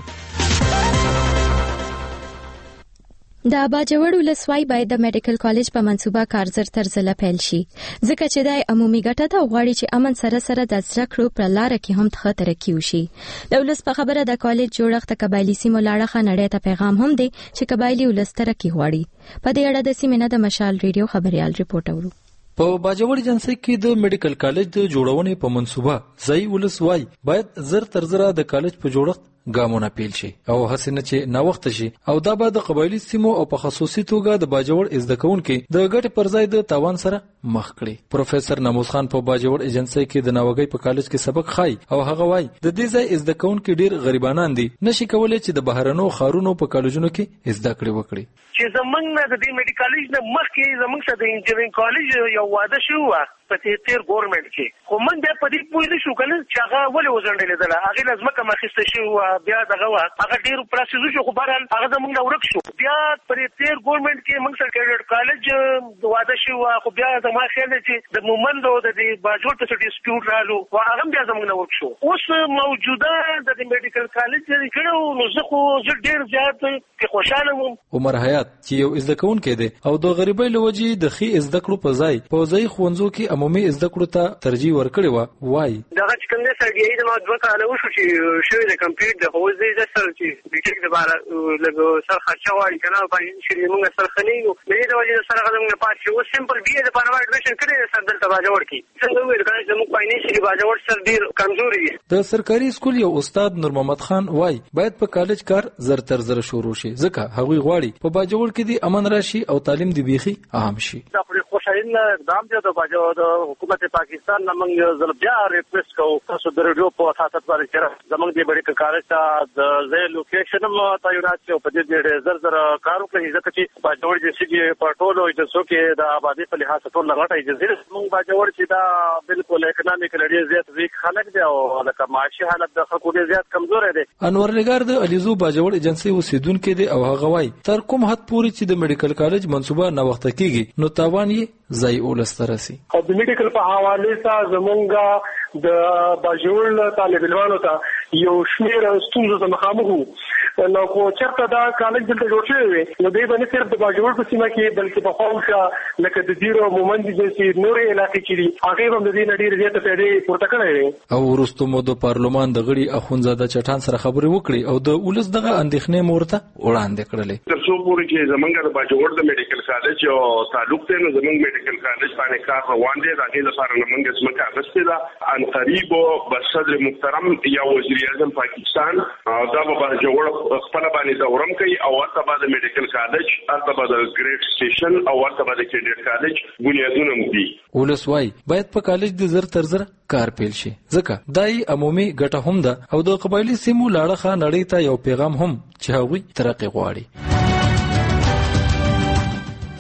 Speaker 1: د باجوړ ولسوالۍ باید د میډیکل کالج په منصوبه کار زر تر زله پیل شي، ځکه چې د عمومي ګټه ته غواړي چې امن سره سره د زده کړو پر لار کې هم ترقي وشي. د ولس په خبره د کالج جوړښت قبایلی سیمو لاړه نړۍ ته پیغام هم دی چې قبایلی ولس ترقي غواړي. په دې اړه د سیمې نه د مشال ریډیو خبريال ریپورت اورو.
Speaker 23: په باجوړ جنسي کې د میډیکل کالج د جوړونې په منصوبه ځای ولسوالۍ باید زر تر زره د کالج په جوړښت ګامونه پیل شي او هڅه نه چې نا وخت شي او دا به د قبایلی سیمو او په خصوصي توګه د باجوړ زده کوونکو د ګټ پر ځای د تاوان سره مخ کړي. پروفیسور ناموس خان په باجوړ ایجنسی کې د ناوګۍ په کالج کې سبق خای او هغه وای د دې ځای زده کوونکو ډیر غریبانان دي، نشي کولای چې د بهرنو خارونو په کالجونو کې زده کړې وکړي.
Speaker 7: چې زمونږ د دې میډیکل کالج نه مخکې زمونږ سره د انجینرینګ کالج یو واده شو په تیر ګورنمنت کې، خو موږ بیا په دې پوه نه شو کنه چې هغه ولې وزنډلې ده، هغه لازم کما خسته شو بیا دغه هغه ډیر پروسس شو، خو بهرحال هغه زمونږ ورک شو. بیا په تیر ګورنمنت کې موږ سره کډر کالج واده شو، خو بیا زما خیال چې د مومند او د باجوړ ته ډیسپیوټ رالو او هغه بیا زمونږ ورک شو. اوس موجوده د میډیکل کالج چې کړو نو زه خو ډیر زیات کې خوشاله وم.
Speaker 23: عمر حیات چې یو زده کوونکی دی او د غریبۍ لوجې د خې زده کړو په ځای په ځای خوندزو کې عمومي زده کړو ته ترجیح ورکړې و. وای
Speaker 7: دغه چې کوم څه دی د موضوع ته وشو چې شوی د کمپیوټر د هوځي د سره چې بیټیک د بار لګو سر خرچه وایي کنه باندې چې موږ سره خنیو مې د وجه سره غوښنه پات شو سیمپل بي د پاره ایډمیشن کړی سر دلته باجوړ کې څنګه ویل کنه چې موږ فاینانشلی باجوړ سر ډیر کمزوري دي.
Speaker 23: د سرکاري سکول یو استاد نور محمد خان وای باید په کالج کار زر تر زر شروع شي، ځکه هغوی غواړي په باجوړ کې دی امن راشي او تعلیم دی بيخي عام شي.
Speaker 7: دا پر خوشاله اقدام دی د باجوړ د حکومت پاکستان نمنګ زل بیا ریکوست کو تاسو د ریډیو په اساس باندې چې زمونږ د بډې کارش ته د ځای لوکیشن مو تعینات او په دې زر زر کارو کوي، ځکه چې باجوړ د سیګي پټولو اجازه کې د آبادی په لحاظ ټول لغټه اجازه موږ باجوړ چې دا بالکل اکونومیک لري زیات ویک خلک دی او لکه معاشي حالت د خلکو ډیر زیات کمزور دی.
Speaker 23: انور نگار د الیزو باجوړ ایجنسی اوسیدونکو دی او هغه وای تر کوم حد پورې چې د میډیکل کالج منصوبه نه وخت کیږي نو تاوان یې ځای ولسترسي.
Speaker 24: او د میډیکل په حواله سره زمونږ د باجوړ طالب علمانو ته یو شمیر ستونزو مخامخ وو، نو خو چېرته دا کالج دلته جوړ شوی وي نو دوی باندې صرف د باجوړ په سیمه کې بلکې په خواوشا لکه د دیرو مومند جنسي نورې علاقې چې دي هغه هم د دې نړۍ زیاته پیډې پورته کړې
Speaker 23: او وروسته مو د پارلمان د غړي اخونزاده چټان سره خبرې وکړي او د ولس دغه اندېښنې مورته وړاندې کړلې.
Speaker 22: تر څو پورې چې زمونږ د باجوړ د میډیکل کالج او تعلق ته نو زمونږ میډیکل کالج باندې کار روان دی، دا غي لپاره موږ زموږه اغستې ده ان قریب صدر محترم یا وزیر اعظم پاکستان دا به باجوړ خپل باندې دورم کوي او ورته بعد میډیکل کالج ورته بعد ګریډ سټیشن او ورته بعد کیډر کالج بنیادونه مدي.
Speaker 23: ولسوای باید په کالج د زر تر زر کار پیل شي، ځکه دای عمومي ګټه هم ده او د قبایلی سیمو لاړه نړۍ ته یو پیغام هم چې هغوی ترقی غواړي.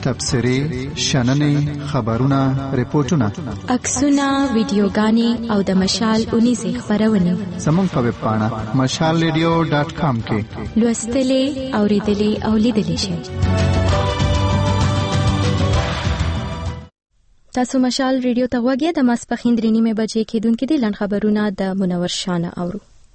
Speaker 14: تبصرې شننې خبرونه ریپورتونه
Speaker 1: عکسونه ویډیوګانې او د مشال 19 خبرونه
Speaker 14: زموږ په ویب پاڼه mashalradio.com کې
Speaker 1: لوستلې اوریدلې او لیدلې شئ. تاسو مشال ریډیو ته وګورئ. د ماسپخین 3:30 بجې کېدونکې دي لن خبرونه د منور شانه اورو.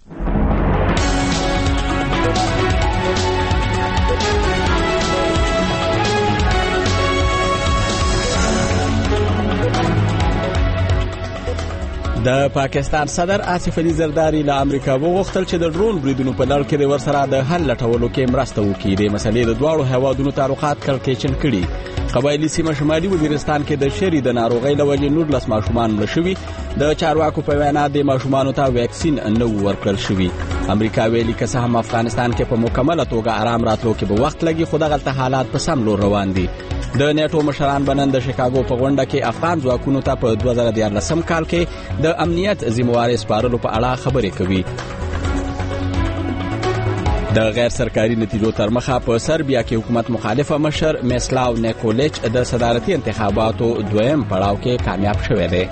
Speaker 2: د پاکستان صدر آصف علي زرداری له امریکا وغوښتل چې د ډرون بریدونو په لړ کې د ورسره د حل لټولو کې مرسته وکړي. د مسلې د دواړو هیوادونو تعلقات کړکېچن کړي. قبایلی سیمه شمالي وزیرستان کې د شری د ناروغۍ له وجې 19 ماشومان مړه شوي. د چارواکو په وینا د ماشومانو ته ویکسین نه ورکړل شوی. امریکا ویلي که څه هم افغانستان کې په مکمله توګه آرام راتلو کې به وخت لګي، خو دغلته حالات په سم لور روان دي. د نیټو مشران بنن د شیکاګو په غونډه کې افغان ځواکونو ته په 2014 کال کې د امنیت ذمہواري سپارلو په اړه خبرې کوي. د غیر سرکاري نتیجو تر مخه په سربیا کې حکومت مخالفه مشر میسلاو نیکولیچ د صدارتي انتخاباتو دویم پړاو کې کامیاب شوی دی.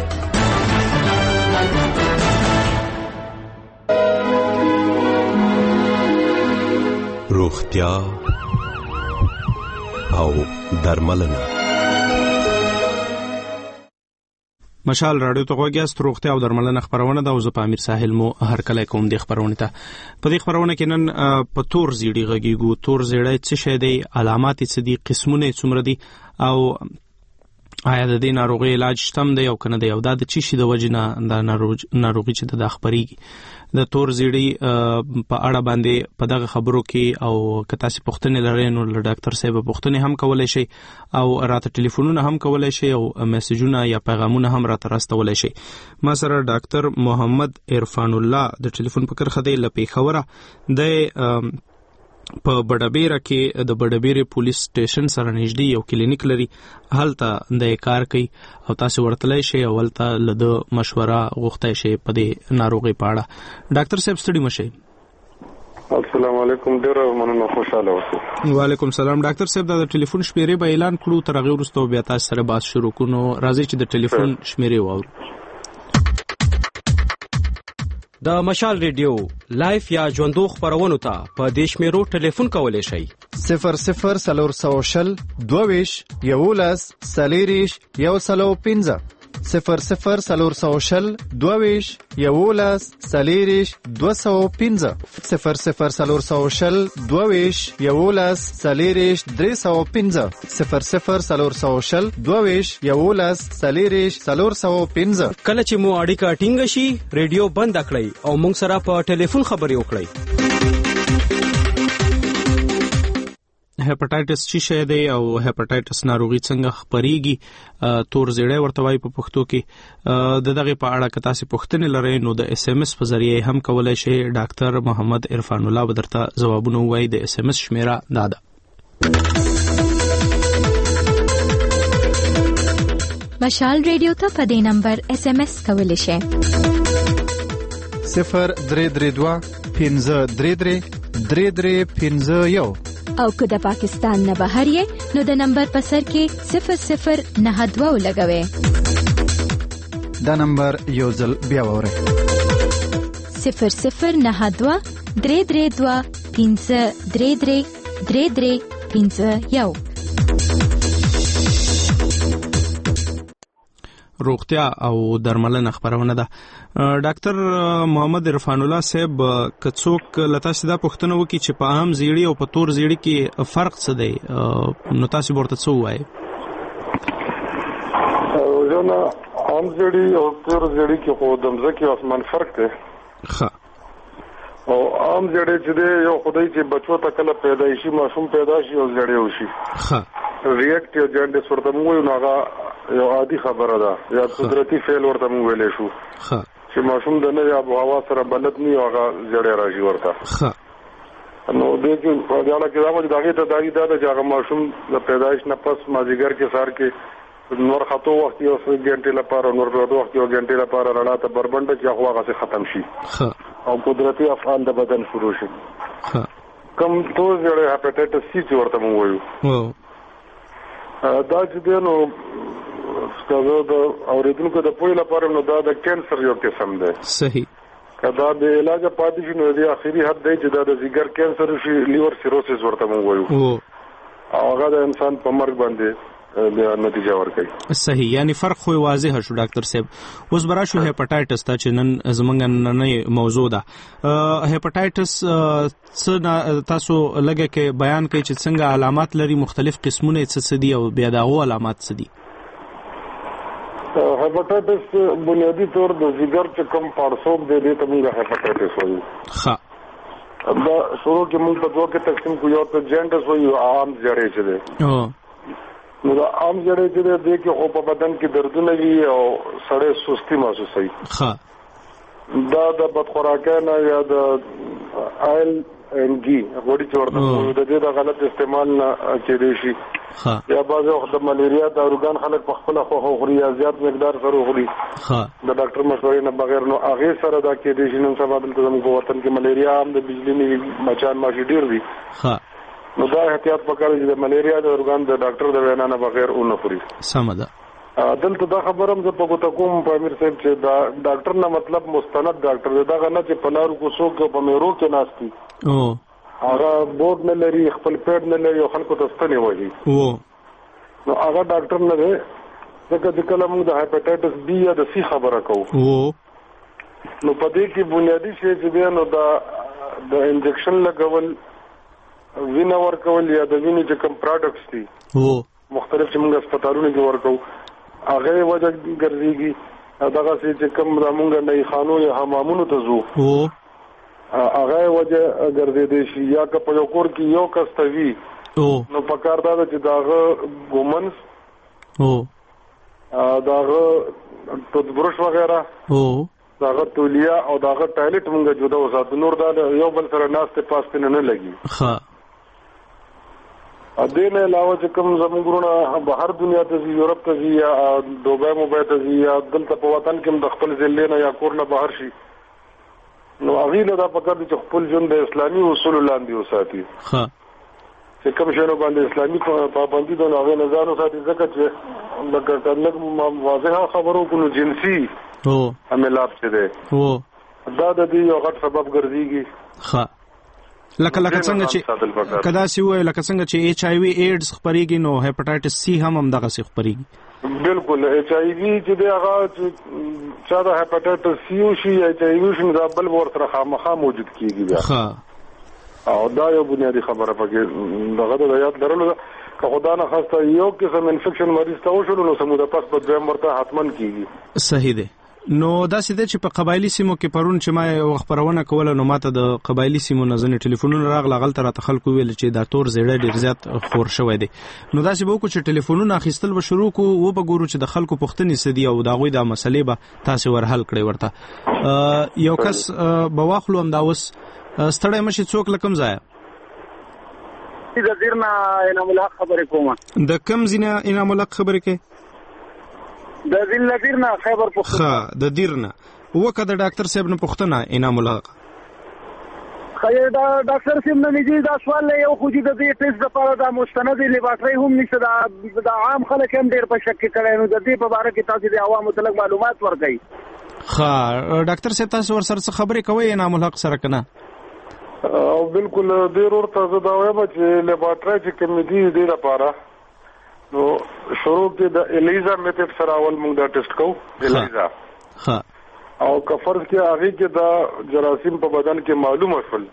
Speaker 3: روغتیا او درملنه.
Speaker 4: مشال رادیو ته غوږیاست. روغتیا او درملنه خبرونه ده او زه په امیر ساحل مو هر کله کوم د خبرونه ته. په دې خبرونه کې نن په تور زیړی غږیږو. تور زیړی څه شی دی، علامات څه دي، قسمونه څومره دي او آیا د دې ناروغي علاج شته دی او کنه دی، او دا د چی شي د وجنه د ناروغي چې د خبريږي. د تور زیړی په اړه باندې په دغه خبرو کې او که تاسو پوښتنه لرئ نو له ډاکټر صاحب پوښتنه هم کولای شئ او راته ټلیفونونه هم کولای شئ او میسجونه یا پیغامونه هم راته راستولای شئ. ما سره ډاکټر محمد عرفان الله د ټلیفون په کرخه دی لپاره خوره د په بډابیره کې د بډابیره پولیس سټیشن سره نږدې یو کلینیک لري. هلته د کار کوي او تاسو ورتلای شئ او هلته له مشوره غوښتای شئ په دې ناروغي په اړه. ډاکټر صاحب ستړي مشئ.
Speaker 5: السلام علیکم. ډیر مننه، خوشاله اوسئ.
Speaker 4: وعلیکم السلام. ډاکټر صاحب د ټلیفون شمیرې به اعلان کړو، تر هغه وروسته بیا تاسو سره بحث شروع کوو. راځي چې د ټلیفون شمیرې واورو.
Speaker 9: د مشال ریډیو لایف یا ژوندو خبرونو ته په دیش میرو ټلیفون کولای شئ
Speaker 14: 00 22 11 40 115 00 22 11 40 215 00 22 11 40 315 00 22 11 40 415.
Speaker 9: کله چې مو اړیکه ټینګ شي ریډیو بند کړئ او موږ سره په ټلیفون خبرې وکړئ.
Speaker 4: هپاتایټس چی شی دی او هپاتایټس ناروغي څنګه خپريږي، تور زیړی ورته وایي په پښتو کې. د دغه په اړه که تاسو پوښتنه لرئ نو د اس ام اس په ذریعه هم کولای شئ. ډاکټر محمد عرفان الله بدرته ځوابونه وایي. د اس ام اس شمیره دا ده
Speaker 1: مشال ریډیو ته په دې نمبر اس ام اس کولای شئ
Speaker 14: 0332 533 3351
Speaker 1: او که د پاکستان نه بهر یې نو د نمبر په سر کې 0092 لګوي.
Speaker 14: دا نمبر یو ځل بیا وره
Speaker 1: 0092 332 533 3351.
Speaker 4: روغتیا او درملنه خبرونه ده. ډاکټر محمد عرفان الله صاحب کڅوک لته سیده پوښتنه وکړي چې په عام زیړی او په تور زیړی کې فرق څه دی نو تاسو ورته څه وایي؟
Speaker 5: ځنه عام زیړی او تور زیړی کې خو د مزکی اسمان فرق دی.
Speaker 4: ښه.
Speaker 5: او عام زیړی چې دی یو خدای چې بچو ته کله پیدایشي ماشوم پیدا شي او زیړی وشي.
Speaker 4: ښه.
Speaker 5: ریاکټ یو جانډیس ورته موږ نو هغه یو عادي خبره ده یا قدرتي فعل ورته موږ ویلې شو.
Speaker 4: ښه.
Speaker 5: چې ماشوم د نه یا هوا سره بلد نه هغه زیړی راځي ورته.
Speaker 4: ښه.
Speaker 5: نو دې کې په اړه کې راوځي دغه ته دایي دا چې هغه ماشوم د پیدایش نه پس مازیګر کې سار کې نور خطو وخت یو څو غنټې لپاره نور په وخت یو غنټې لپاره رڼا ته بربنده چې هغه څه ختم شي.
Speaker 4: ښه.
Speaker 5: او قدرتي افعال د بدن شروع شي.
Speaker 4: ښه.
Speaker 5: کوم تو زړه هپاتایټس سی چې ورته مو وایو. دا چې دینو څنګه د اوریدونکو د پوهې لپاره نو دا د کینسر یو قسم دی.
Speaker 4: صحیح.
Speaker 5: کدا به علاج پاتې شي نو د اخیری حد دی چې دا د جګر کینسر شي، لیور سیروسس ورته مونږ وایو، او هغه د انسان په مرګ باندې د نتیجه ورکړي.
Speaker 4: صحیح. یعنی فرق خو واضح شو ډاکټر صاحب. اوس برا شو هپاټایټس ته چې نن زمونږ نن موضوع ده. هپاټایټس تاسو لګه کې بیان کوي چې څنګه علامات لري، مختلف قسمونه څه دي او بیا دغه علامات څه دي؟
Speaker 5: هپاټایټس بنیادی طور د جګر چې کوم پړسوب دی ته موږ هپاټایټس وایو.
Speaker 4: ښه.
Speaker 5: دا شروع کې موږ په دوه کې تقسیم کوو، یو ته جنډس وایو، عام زړې چې دی. نو دا عام زړې چې دی کې خو په بدن کې دردونه وي او سړی سستی محسوسوي.
Speaker 4: ښه.
Speaker 5: دا د بدخوراکۍ نه یا د آیل ان جی غوړي چې ورته د دې د غلط استعمال نه کېدای شي. یا بعض وخت د ملیریا د اورګان خلک په خپل خو خوري یا زیات مقدار سره خوري. د ډاکټر مشورې نه بغیر نو هغه سره دا کېدای شي نن سبا دلته زموږ وطن کې ملیریا هم د بجلی نه مچان ماشي ډیر دي. نو دا احتیاط وکړئ چې د ملیریا د اورګان د ډاکټر د وینا نه بغیر اون خوري.
Speaker 4: سم ده.
Speaker 5: دلته دا خبرم زه په کوته کوم په امیر صاحب چې دا ډاکټر نه مطلب مستند ډاکټر دا غنه چې په لارو کو څوک په میرو کې ناشتي هغه بورډ نه لري، خپل پیډ نه لري او خلکو ته ستنې وایي نو هغه ډاکټر نه دی. ځکه چې کله موږ د هپاټایټس بی یا د سی خبره کوو نو په دې کې بنیادی شی چې دی نو د انجکشن لګول، وینه ورکول یا د وینې چې کوم پروډکټس دي مختلف چې موږ هسپتالونو کې ورکو هغه وجه ګرځيږي. دغه چې کوم موږ نه خانو یا حمامونو ته ځو هغه وجه ګرځېدي شي. یا که په یو کور کې یو کس توي نو په کار دا چې داغه ګومنس داغه ټوتبرش وغیرہ داغه تولیه او داغه ټایلټ موږ جوړه وساتو، نور دا یو بل سره ناشته پاسته نه لګي. ها ا دې نه علاوه چې کوم زموږونه بهر دنیا ته ځي، یورپ ته ځي یا دوبه موبایل ته ځي یا دلته په وطن کې د خپل ځلې نه یا کور نه بهر شي نو هغه له دا پکړ چې خپل ژوند د اسلامي اصول لاندې وساتي. ها چې کوم شنو باندې اسلامي پابندي د هغه نظام ساتي. ځکه چې لکه واضحه خبرو کو جنسي عملات څه ده دا د دې یو غټ سبب ګرځيږي. ها لکه څنګه چې کدا سی وای لکه څنګه چې ایچ آی وی ایډز خبريږي نو هپاټایټس سی هم دغه سی خبريږي. بالکل ایچ آی وی چې هغه چا د هپاټایټس سی او شي ایچ آی وی شنو د بل ورته خامخا موجود کیږي. ها او دا یو بنیادی خبره پکې دغه د یاد درلو که خدا نه خواسته یو قسم انفیکشن مریض ته وشول نو سموده پس په دویم ورته حتمن کیږي. صحیح ده. نو دا سده چې په قبایلی سیمو کې پرون چې ما یو خبرونه کوله نو ماته د قبایلی سیمو نه ځنې ټلیفونونه راغله غلطه راته خلکو ویل چې دا تور زیړه ډیر زیات خور شوی دی. نو دا سبب کو چې ټلیفونونه اخیستل به شروع کو و به ګورو چې د خلکو پوښتنې سدي او دا غوي د مسلې به تاسو ورحل کړی ورته. یو کس بواخلو هم دا وس ستړی مشي څوک لکم ځای
Speaker 21: د دیرنا انعام الله خبرې کوم.
Speaker 4: د کم زینه انعام الله خبرې کې
Speaker 21: د دیرنا خبر پوښتنه.
Speaker 4: ها د دیرنا وکړه د ډاکټر صاحب نه پوښتنه انعام الله
Speaker 21: خیر دا ډاکټر صاحب نه نږدې دا سوال یو خو د دې ټیسټ لپاره د مستند لیبارټري هم نشته. د عام خلک هم ډیر په شک کې کړي نو د دې په اړه کې تاسو د عوامو ته معلومات ورکړئ.
Speaker 4: ها ډاکټر صاحب تاسو ورسره خبرې کوي انعام الله سره کنه؟
Speaker 5: او بالکل ډیر ورته دا وایم چې لیبارټري چې کمیټي دې لپاره نو شروع کې د الیزا میتھډ سره اول موږ دا ټیسټ کوو. الیزا ها او کفر کې هغه کې دا جراثیم په بدن کې معلومه شول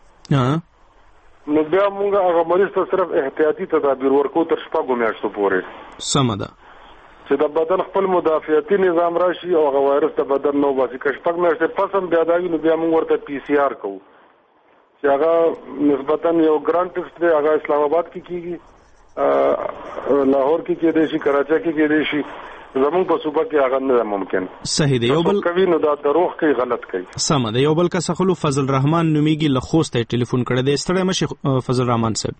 Speaker 5: نو بیا موږ هغه مریض ته صرف احتیاطي تدابیر ورکو تر شپږ میاشتو پورې. سم ده چې د بدن خپل مدافعتي نظام راشي او هغه وایرس د بدن نو باسي. که شپږ میاشتې پس هم بیا دا وي نو بیا موږ ورته پی سی آر کوو چې هغه نسبتا یو ګران ټیسټ دی. هغه اسلام آباد کې کیږي، لاهور کې کېدای شي، کراچۍ کې کېدای شي، زموږ په صوبه کې هغه نه ممکن. صحیح دی. یو بل کوي نو دا دروغ کوي، غلط کوي. سم ده. یو بل کس خلو فضل الرحمن نومیږي له خوست ته ټلیفون کړی دی. ستړی مشه فضل الرحمن صاحب.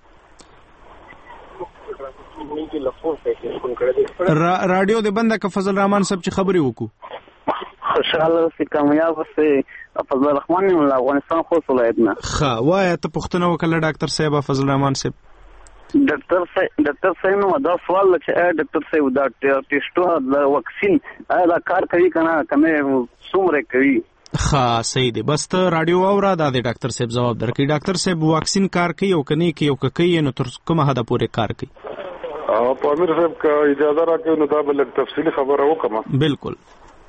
Speaker 5: رادیو دې بنده ک فضل الرحمن صاحب چې خبرې وکړو.
Speaker 21: خوشاله سي کامیاب سي فضل الرحمن له افغانستان خو ولایتنا.
Speaker 4: ښه وای ته پښتنه وکړه ډاکټر صاحب فضل الرحمن صاحب.
Speaker 8: ډاکټر صاحب نو دا سوال چې ډاکټر صاحب دا ټیسټو د واکسین دا کار کوي کنه کمه څومره کوي؟
Speaker 4: ها صحیح دی. بس ته رادیو اورا دا دی ډاکټر صاحب جواب درکړي. ډاکټر صاحب واکسین کار کوي او کني کوي او کوي نو تر کومه حد پورې کار کوي؟
Speaker 5: په امیر صاحب کا اجازه راکړئ نو دا بل تفصیلی خبره وکم.
Speaker 4: بالکل.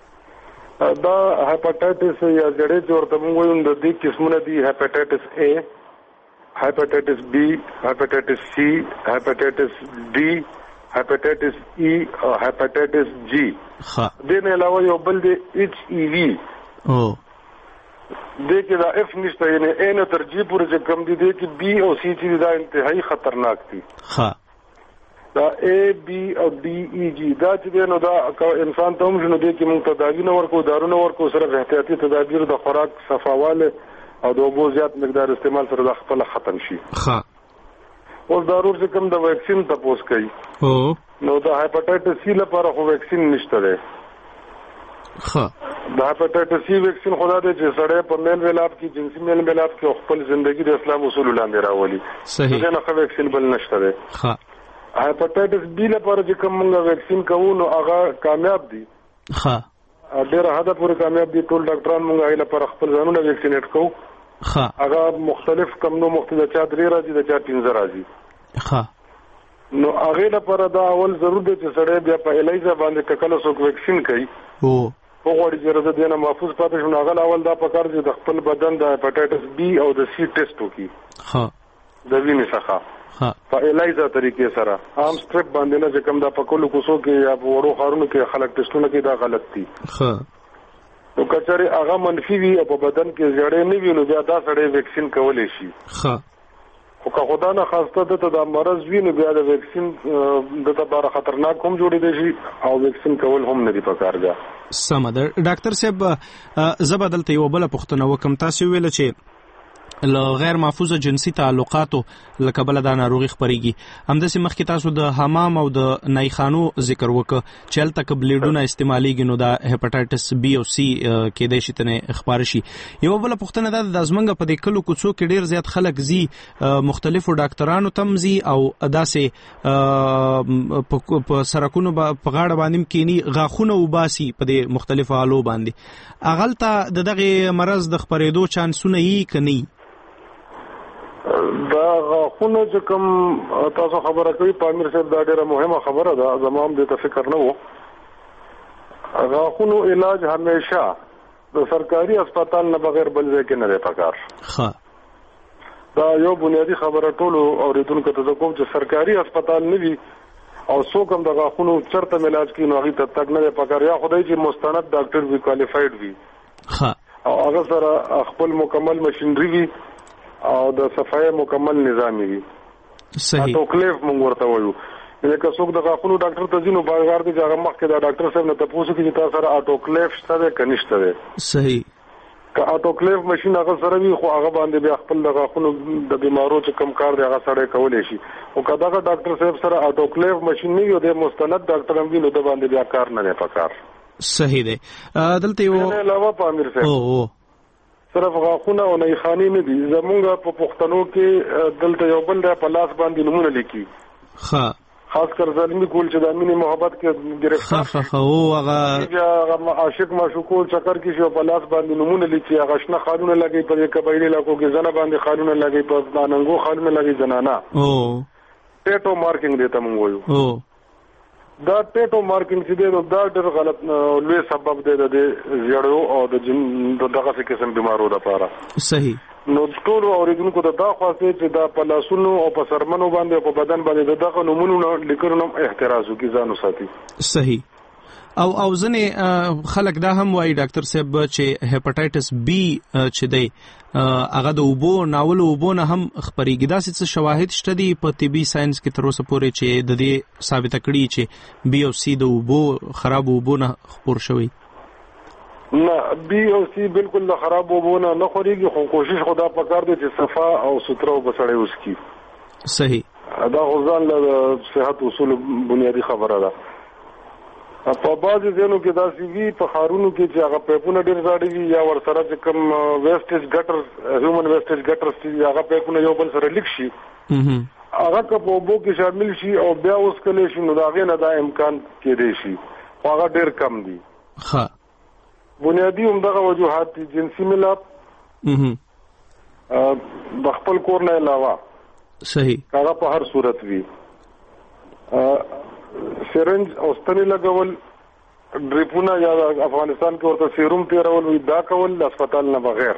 Speaker 5: دا هپاتایټس یا جړې چې ورته موږ وایو د دې قسمونه دي هپاتایټس A, هپاتایټس B, هپاتایټس C, هپاتایټس D, هپاتایټس E او هپاتایټس G.
Speaker 4: ها
Speaker 5: دې نه علاوه یو بل دی HEV.
Speaker 4: او
Speaker 5: دې کې دا F نشته یعنی A نه تر G پورې چې کم دي دې کې B او C چې دا انتهایی خطرناک دي.
Speaker 4: ها
Speaker 5: دا A, B او D, E, G دا چې نو دا انسان ته هم شنو دي چې موږ تداوی نه ورکو دارونه ورکو سره احتیاطي تدابیر د خوراک صفاواله او د اوبو زیات مقدار استعمال سره د خپل ختم شي.
Speaker 4: ها
Speaker 5: اوس ضرور چې کوم د ویکسین تاسو کوي نو د هپاتایټس C لپاره خو ویکسین نشته ده.
Speaker 4: ها
Speaker 5: د هپاتایټس C ویکسین خدا دې چې سړی په میل ویلاب کې جنسي میل ویلاب کې خپل ژوندۍ د اسلام اصول لاندې راولي.
Speaker 4: صحیح.
Speaker 5: دا نه ویکسین بل نشته ده.
Speaker 4: ها
Speaker 5: هپاتایټس B لپاره چې کوم موږ ویکسین کوو نو هغه کامیاب دي.
Speaker 4: ها
Speaker 5: ډېر حدا پورې کامیاب دي. ټول ډاکټران موږ یې لپاره خپل ځانونه ویکسینیټ کوو.
Speaker 4: ها
Speaker 5: هغه مختلف کم نو مختلف چا 3 راځي د چا 15 راځي.
Speaker 4: ها
Speaker 5: نو هغه لپاره دا اول ضرورت دی چې سړی بیا په الایزا باندې کله څوک ویکسین کوي په غوړي جره د دینه محفوظ پاتې شو. هغه اول دا پکار دی د خپل بدن د هپاتایټس B او د C ټیسټ وکړي.
Speaker 4: ها
Speaker 5: د وینې څخه
Speaker 4: ها
Speaker 5: په الایزا طریقې سره عام سټریپ باندې نه چې کوم دا پکولو کوسو کې یا وړو خارونو کې خلک ټیسټونه کوي دا غلط دي.
Speaker 4: ها
Speaker 5: نو کچره هغه منفي وي او په بدن کې زړې نه وي نو بیا دا سړی ویکسین کولای شي.
Speaker 4: ها
Speaker 5: خو که خدا نه خواسته د دا مرض وي نو بیا د ویکسین د لپاره خطرناک هم جوړېدای شي او ویکسین کول هم نه دی پکار دا.
Speaker 4: سم ده. ډاکټر صاحب زبدلته یو بل پوښتنه وکم. تاسو ویل چې له غیر محفوظه جنسي تعلقاتو لکه بل د ناروغي خبريږي. همداسې مخکې تاسو د حمام او د نایخانو ذکر وکړ چې هلته که بلیډونه استعمالېږي نو دا هپاتایټس B او C کېدای شي تنه خبر شي. یو بل پوښتنه ده د ازمنګ په دې کلو کوڅو کې ډیر زیات خلک زی مختلفو ډاکټرانو تمزي او داسې په سرکونو په غاړه باندې کینی غاخونه وباسي په دې مختلفو حالو باندې. اغلطه دغه مرض د خبرېدو چانسونه یې کني؟
Speaker 5: دا غاخونه چې کوم تاسو خبره کوي په امیر صاحب دا ډیره مهمه خبره ده. زموږ د فکر نه وو. غاخونو علاج همیشه د سرکاري هسپتال نه بغیر بل ځای کې نه دی پکار.
Speaker 4: ها
Speaker 5: دا یو بنیادی خبره ټولو اوریدونکو ته کوم چې سرکاري هسپتال نه وي او څوک هم د غاخونو چرته علاج کوي نو هغه ته تک نه پکار یا خدای چې مستند ډاکټر وي کوالیفاید وي.
Speaker 4: ها
Speaker 5: او هغه سره خپل مکمل ماشينري وي او د صفای مکمل نظام وي.
Speaker 4: صحیح.
Speaker 5: اټوکلیف موږ ورته وایو. لکه څوک د غاخونو ډاکټر ته ځینو بازار کې هغه مخکې د ډاکټر صاحب نه تاسو کې چې تاسو سره اټوکلیف شته کنيشته ده.
Speaker 4: صحیح.
Speaker 5: که اټوکلیف ماشين هغه سره وي خو هغه باندې بیا خپل د غاخونو د بیمارو چې کم کار دی هغه سره کولای شي. او کله دا ډاکټر صاحب سره اټوکلیف ماشين نه وي د مستند ډاکټر هم وي نو د باندې بیا کار نه پکار.
Speaker 4: صحیح دی. دلته یو
Speaker 5: علاوه په امیر صاحب صرف غاخونه او نایخانی نه دي. زمونږ په پښتنو کې دلته یو بل په لاس باندې نمونه لیکي.
Speaker 4: ها
Speaker 5: خاص کر ظلمي کول چې د مینې محبت کې ګرفتار
Speaker 4: او هغه
Speaker 5: عاشق معشوقو چکر کې شو په لاس باندې نمونه لیکي. هغه شنه خالونه لګي په قبایلی علاقو کې زنه باندې خالونه لګي په ننګو خالونه لګي زنانا.
Speaker 4: او
Speaker 5: ټیټو مارکینګ دیته مونږ وایو.
Speaker 4: او
Speaker 5: دا ټیټو مارکینګ چې دی نو دا ډېر غلط لوی سبب دی د زیړو او د دغه قسم بیمارو لپاره.
Speaker 4: صحیح.
Speaker 5: نو ټول اوریدونکو ته دا خواسته چې دا په لاسونو او په سرمنو باندې او په بدن باندې دغه نمونه لیکلو احتراز وکړي ځان وساتي.
Speaker 4: صحیح. او ځنې خلک دا هم وایي ډاکټر صاحب چې هپاتایټس B چې دی هغه د اوبو ناول اوبو نه هم خبرېږي. داسې څه شواهد شته دي په طبي ساينس کې تر اوسه پورې چې د دې ثابت کړي چې B او C د اوبو خراب اوبو نه خپور شوی؟
Speaker 5: نه B او C بالکل د خراب اوبو نه خوريږي خو کوشش خدا پکار دی چې صفا او سترو بسړې وسکي.
Speaker 4: صحیح.
Speaker 5: دا غوځان له صحت اصول بنیادی خبره ده. په بعضې ځینو کې داسې وي په ښارونو کې چې هغه پایپونه ډېر زاړه وي یا ورسره چې کوم ویسټیج ګټر هیومن ویسټیج ګټرز چې هغه پایپونه یو بل سره لیک شي هغه په اوبو کې شامل شي او بیا اوس کله شي نو دا غي نه دا امکان کېدی شي هغه ډیر کم دي.
Speaker 4: ها
Speaker 5: بنیادی همدغه وجوهات دي جنسي ملاپ د خپل کور نه علاوه
Speaker 4: صحیح
Speaker 5: هغه په هر صورت وي سرنج او ستنې لګول ډریپونه یا افغانستان کې ورته سیروم تیرول وي دا کول د هسپتال نه بغیر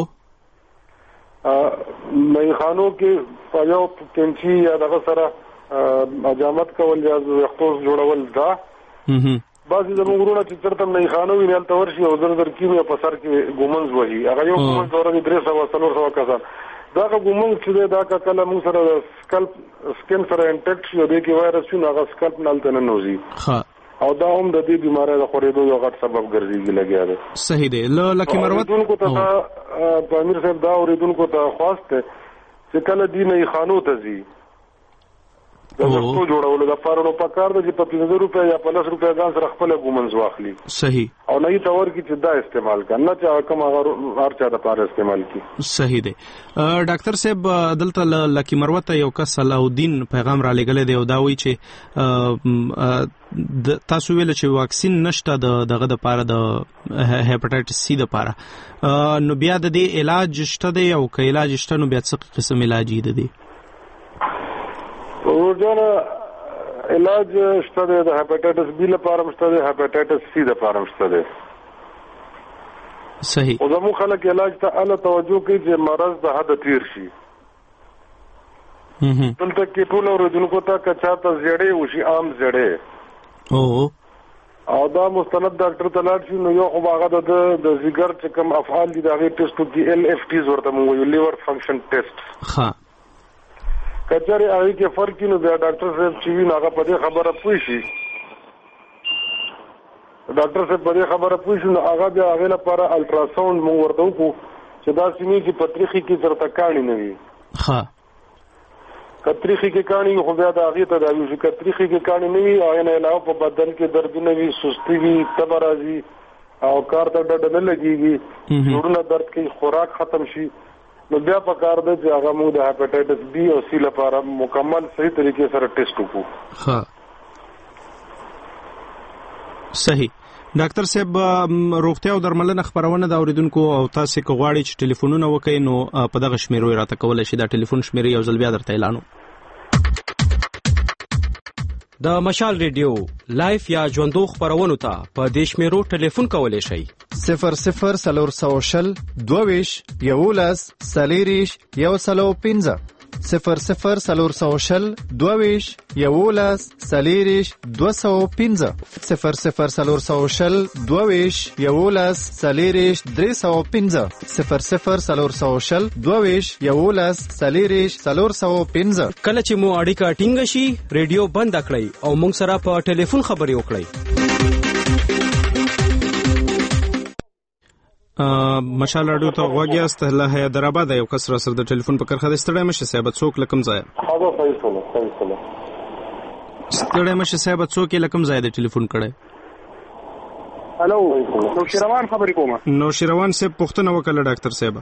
Speaker 5: میخانو کې په یو کینچي یا دغه سره اجامت کول یا وختوس جوړول دا بعضې زموږ وروڼه چې چېرته میخانه وي هلته ورشي او زر کیمیا په سر کې ګومنز وهي هغه یو ګومنز ورغی 300-400 کسان دغه ګومنز چې دی دا کله موږ سره د سکلپ سکن سره انټیکټ شي او دې کې وایرس وي نو هغه سکلپ نه هلته ننوځي او دا هم د دې بیمارۍ د خورېدو یو غټ سبب ګرځېږي لګیا دی.
Speaker 4: صحیح دی. لکي مروت
Speaker 5: اورېدونکو ته په امیر صاحب دا اورېدونکو ته خواست دی چې کله دې میخانو ته ځي د وختو جوړولو لپاره نو پکار دی چې په 15 روپیا یا 50 روپیا ځان سره خپل ګومنز واخلي.
Speaker 4: صحیح.
Speaker 5: او نه یې تور کی چې دا استعمال کړه نه چې کوم هر چا د لپاره استعمال کی.
Speaker 4: صحیح دی. ډاکټر صاحب دلته لکي مروت یو کس صلاح الدین پیغام را لګل دی او دا وایي چې تاسو ویل چې واکسین نشته دغه د لپاره د هپاتایټس سی د لپاره نو بیا د دې علاج شته دی او که علاج شته نو بیا څه قسم علاج دی؟
Speaker 5: ورجانه علاج شته دی د هپاتایټس بی لپاره شته دی هپاتایټس سی لپاره شته دی.
Speaker 4: صحیح.
Speaker 5: او زموږ خلک علاج ته اله توجه کوي چې مرض د حد تیر شي. دلته کې ټول اورېدونکو ته که چاته زیړې وشي عام زیړې او دا مستند ډاکټر ته لاړ شي نو یو خو هغه د ځیګر چې کوم افعال دي د هغې ټیسټ وکړي LFTs ورته موږ وایو لیور فنکشن ټیسټ.
Speaker 4: ښه
Speaker 5: که چېرې هغې کې فرق وي نو بیا ډاکټر صاحب چې وي نو هغه په دې خبره پوه شي ډاکټر صاحب په دې خبره پوه شي نو هغه بیا هغې لپاره الټراساونډ موږ ورته وکړو چې داسې نه وي چې په تریخي کې درته کاڼي نه وي.
Speaker 4: ښه
Speaker 5: که تریخي کې کاڼي خو بیا د هغې تداوي وشي که تریخي کې کاڼي نه وي هغې نه علاوه په بدن کې دردونه وي سستي وي تبه راځي او کار ته ډډه نه لګېږي جوړونه درد کوي خوراک ختم شي نو بیا پکار دی چې هغه موږ د هپاتایټس بی او سی لپاره مکمل صحیح طریقې سره ټیسټ وکړو.
Speaker 4: ښه صحیح. ډاکټر صاحب روغتیا او درملنه خبرونه د اوریدونکو او تاسو که غواړئ چې ټلیفونونه وکړئ نو په دغه شمیرو راته کولای شي دا ټلیفون شمیرې یو ځل بیا درته اعلانو.
Speaker 9: د مشال ریډیو لایف یا ژوندو خبرونو ته په دې شمیرو ټلیفون کولای شئ
Speaker 14: 00 22 11 40 115 00 22 11 40 215 00 22 11 40 315 00 22 11 40 415.
Speaker 9: کله چې مو اړیکه ټینګ شي ریډیو بند کړئ او موږ سره په ټلیفون خبرې وکړئ.
Speaker 4: مشال راډیو ته غوږیاست له حیدرآباد یو کس را سره د ټلیفون په کرخه د ستړی مشه صاحب څوک لکم ځای ستړی مشه صاحب څوک لکم ځای د ټلیفون کړي.
Speaker 24: هالو نو شیروان خبرې کوم.
Speaker 4: نو شیروان صاحب پوښتنه وکړه ډاکټر صاحب.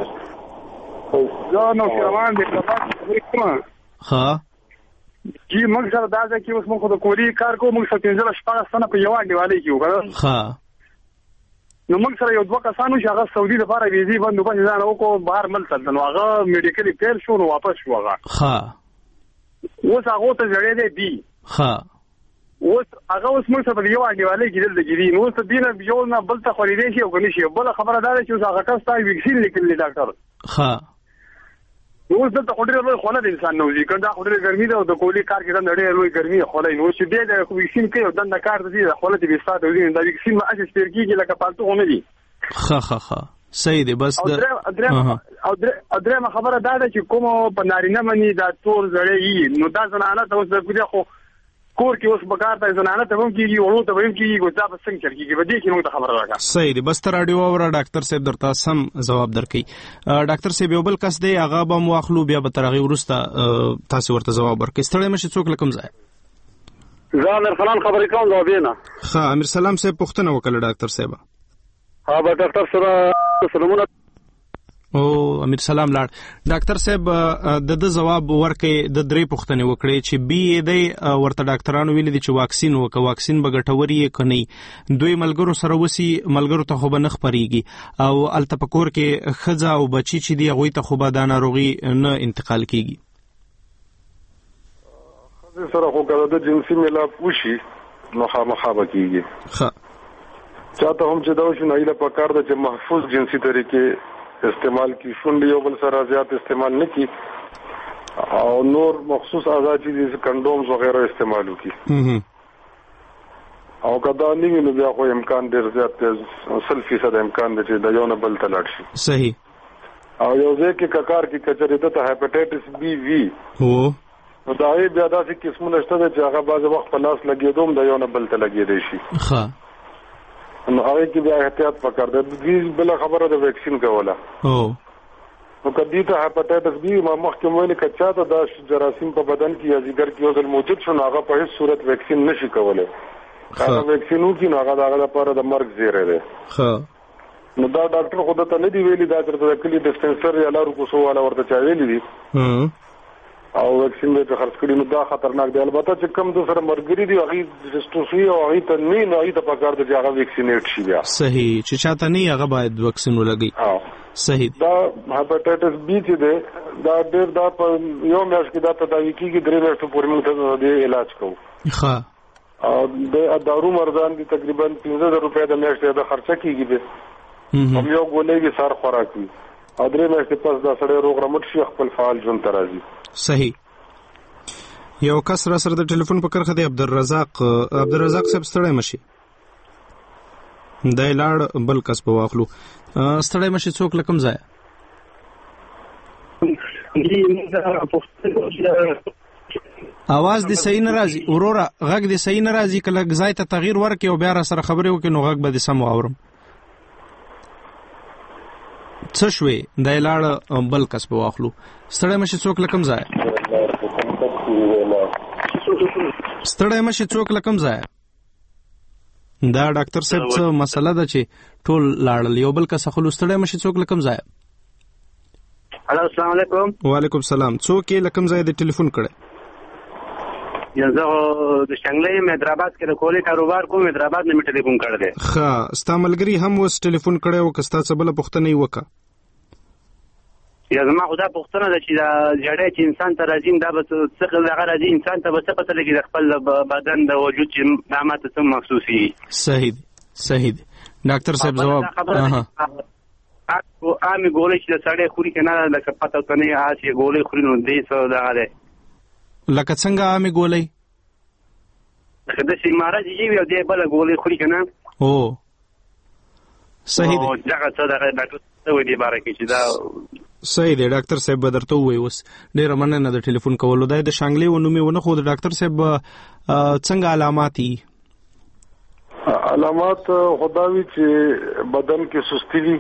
Speaker 24: زه نو شیروان د خبرې کوم.
Speaker 4: ها
Speaker 24: جی موږ سره دا چې اوس موږ د کولی کار کوو موږ سره 15 سنه په یو انډیوالۍ کې وګورم.
Speaker 4: ها
Speaker 24: نو موږ سره یو دوه کسانو چې هغه سعودي لپاره ویزې باندې په ځان وکړو بهر ملک ته نو هغه میډیکل پیل شو نو واپس شو هغه.
Speaker 4: ها
Speaker 24: اوس هغه ته ځړې دی.
Speaker 4: ها
Speaker 24: اوس هغه اوس موږ سره یو انډیوالۍ کې دلته ګیری نو څه دینه یو نه بل ته خریدې شي او کني شي بل خبره ده چې هغه کس ته ویکسین لیکلی ډاکټر.
Speaker 4: ها
Speaker 24: نو دلته خوري لوی خونه د انسان نوځي کنده خوري ګرمي ده او د کولی کار کې د نړۍ لوی ګرمي خولای نو چې دې د ویکسین کوي او د کار د دې خولای د وسات او د ویکسین ما اساس پیر کیږي لکه پالتو نه دي.
Speaker 4: ها ها ها صحیح دی بس
Speaker 24: او درېمه خبره دا ده چې کوم په نارینه باندې دا تور زړې نو دا زنانه ته اوس د خو کور کې اوس بکار ته زنانه ته هم کیږي ورو ته هم کیږي ګوتا په څنګه چل کیږي ودی کې موږ ته خبره راکړه.
Speaker 4: صحیح دی بس تر رادیو اور ډاکټر صاحب درته سم جواب درکې. ډاکټر صاحب یو بل کس دی هغه به مو اخلو بیا به ترغي ورسته تاسو ورته جواب ورکې. ستړی مشه څوک لکم ځای
Speaker 24: زه امرسلام خبرې کوم دا وینه.
Speaker 4: ها امرسلام صاحب پوښتنه وکړه ډاکټر صاحب.
Speaker 24: ها به ډاکټر سره سلامونه
Speaker 4: او امیر سلام لاړ. ډاکټر صاحب د جواب ورکې د درې پوښتنې وکړې چې بي دی ورته ډاکټرانو ویلي دي چې واکسین وکړه، واکسین به ګټور یې کني، دوی ملګرو سره وسی ملګرو ته خو به نه خبريږي او التپکور کې خزا او بچی چې دی هغه ته خو به د ناروغي نه انتقال کیږي.
Speaker 5: خزه سره خو کله د جنسي ملاپ وشي نو خامخابه کیږي.
Speaker 4: ها
Speaker 5: چاته هم چې دا وشي نه ایله پکار ده چې محفوظ جنسي طریقې استعمال کی، شونډې یو بل سره زیات استعمال نه کی او نور مخصوص اعضاء چې کنډومز وغیرہ استعمال وکي. او کدا نیوی نو بیا خو امکان ډیر زیات 100% امکان دی چې د یو نه بل ته لاړ شي.
Speaker 4: صحیح.
Speaker 5: او یو ځکه ککار کې کچری ته هپاتایټس بي وی
Speaker 4: هو
Speaker 5: نو دا یې بیا داسې قسمونه شته چې هغه بعض وخت په لاس لګیدوم د یو نه بل ته لګیدي شي.
Speaker 4: ها
Speaker 5: نو هغه کې بیا احتیاط پکار دی. دې بل خبره د ویکسین کوله. نو کدی ته هپاتایټس بي ما مخکې ویل کچا ته د جراثیم په بدن کې یا جګر کې اوسل موجود شو، هغه په هیڅ صورت ویکسین نشي کولای. هغه ویکسین وکړي نو هغه لپاره د مرګ زیری دی.
Speaker 4: ها
Speaker 5: نو دا ډاکټر خود ته نه دی ویلي، دا ترته کلی ډسپنسر یا لارو کوسو والا ورته چا ویلي دي او ویکسین به خرڅ کړي. نو دا خطرناک دی. البته چې کم د سره مرګري دی هغه جسټوسي او هغه ته نه هغه ته پکار دی چې هغه ویکسینیټ شي. بیا صحیح
Speaker 4: چې چاته نه هغه باید ویکسین ولګي. صحیح.
Speaker 5: دا هپاتایټس بي چې دی دا ډېر دا په یو میاشت کې دا تداوی کیږي، 3 میاشتې پورې موږ ته د علاج کوو.
Speaker 4: ښه.
Speaker 5: او د دارو مرزان دي تقریبا 15000 روپے د میاشتې د خرچه کیږي به. هم یو ګولې کې سار خوراک وي او 3 میاشتې پس دا سړی روغ رمټ شي، خپل فعال ژوند ته راځي.
Speaker 4: صحیح. یو کس را سره د ټلیفون په کرخه دی عبدالرزاق صاحب ستړی مشي دای لاړ بل کس په واخلو. ستړی مشي څوک لکم ځای आवाज دې صحیح نه راځي وروره، غږ دې صحیح نه راځي. کله ځای ته تغییر ورکې او بیا را سره خبرې وکړې نو غږ به دې سم واورم. څه شوې دای لاړ بل کس په واخلو. ستړی مشي څوک لکم ځای ستړی مشي څوک لکم ځای. دا ډاکټر صاحب څه مسله ده چې ټول لاړل، یو بل کس خلو ستړی مشي څوک لکم ځای.
Speaker 11: السلام علیکم.
Speaker 4: وعلیکم السلام. څوک یې لکم ځای د ټلیفون کړه؟
Speaker 11: زه د شنګلې حیدرآباد کې د کولې کاروبار کوم، حیدرآباد نه می ټلیفون کړی دی.
Speaker 4: ښه، ستا ملګری هم اوس ټلیفون کړی او که ستا څه بله پوښتنه یې وکړه؟
Speaker 11: یا زما خو دا پوښتنه ده چې دا جړی چې انسان ته راځي دا به څه هغه راځي انسان ته به څه پته لګي د خپل بدن د وجود چې دا ماته څه محسوسي.
Speaker 4: صحیح دی صحیح دی. ډاکټر صاحب جواب
Speaker 11: عامې ګولۍ چې د سړی خوري که نه لکه پته ورته نه وي هغه چې ګولۍ خوري نو دې څه دغه دی
Speaker 4: لکه څنګه عامې ګولۍ
Speaker 11: لکه داسې ماره چې وي او دې بله ګولۍ خوري که نه.
Speaker 4: او صحیح دی.
Speaker 11: دغه څه دغه ډاکټر څه وایي دې باره کې چې دا
Speaker 4: صحیح دی. ډاکټر صاحب به درته ووایي. اوس ډېره مننه د ټلیفون کولو. دا د شانګلې و نوم یې ونه ښود. ډاکټر صاحب څنګه علامات دي؟
Speaker 5: علامات خدا وي چې بدن کې سستی وي،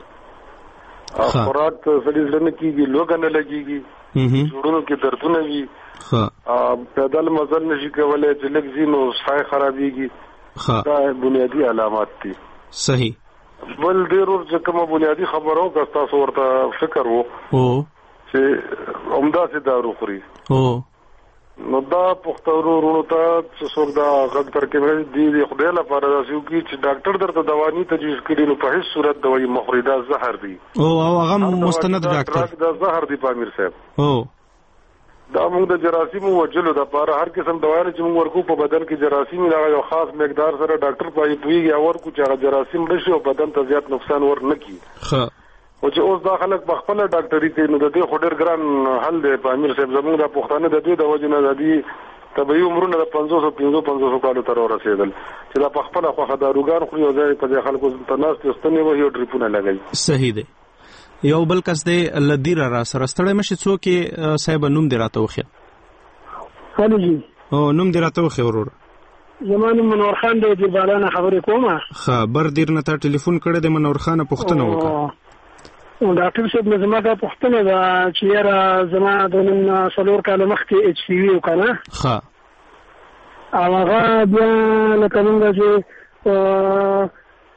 Speaker 5: خوراک سړي زړه نه کېږي، لوږه نه لګېږي، زړونو کې دردونه وي، پیدل مزل نشي کولی، چې لږ ځي نو ساه خرابېږي. دا بنیادي علامات دي.
Speaker 4: صحیح.
Speaker 5: بل ډېر چې کومه بنیادي خبره وکړه تاسو ورته فکر و چې همداسې دارو خوري نو دا پښتورو ورونو ته چې څوک دا غږ ترکیب دي د خدای لپاره داسې وکړي چې ډاکټر درته دواني تجویز کړي نو په هیڅ صورت دوایي مه خورئ، دا زهر دی.
Speaker 4: او هغه مستند ډاکټر
Speaker 5: دا زهر دی په امیر صاحب. دا موږ د جراثیمو وجلو د پاره هر قسم دوايانې چې موږ ورکو په بدن کې جراثیم لغه یو خاص مقدار سره ډاکټر پای پويږي او ورکو چې هغه جراثیم نشي او بدن ته زیات نقصان ور نه کی. او چې اوس دا خلک په خپل ډاکټري کوي نو د دې خډر ګران حل دی په امیر صاحب. زموږ د پښتانه د دې د وجه نه د دې طبي عمرونه د 500 کالو تر ورسېدل چې دا په خپل خو داروګان خو یو ځای په خلکو ته ناست استنې وي او ډریپونه لګي.
Speaker 4: صحیح دی. یو بل کس دی لدیر را سره ستړی مشي څوک صاحب نوم دی راته وخی.
Speaker 24: هلو جی.
Speaker 4: او نوم دی راته وخی ورور.
Speaker 24: زمانه منور خان دی د بالانه خبرې کومه.
Speaker 4: خبر دیر نه ته ټلیفون کړی د منور خان پوښتنه وکړه.
Speaker 24: ډاکټر صاحب نه زما دا پوښتنه ده چې یاره زما د نن 4 کال مخکې ایچ پی وی وکړه.
Speaker 4: ښه.
Speaker 24: او هغه بیا لکه موږ چې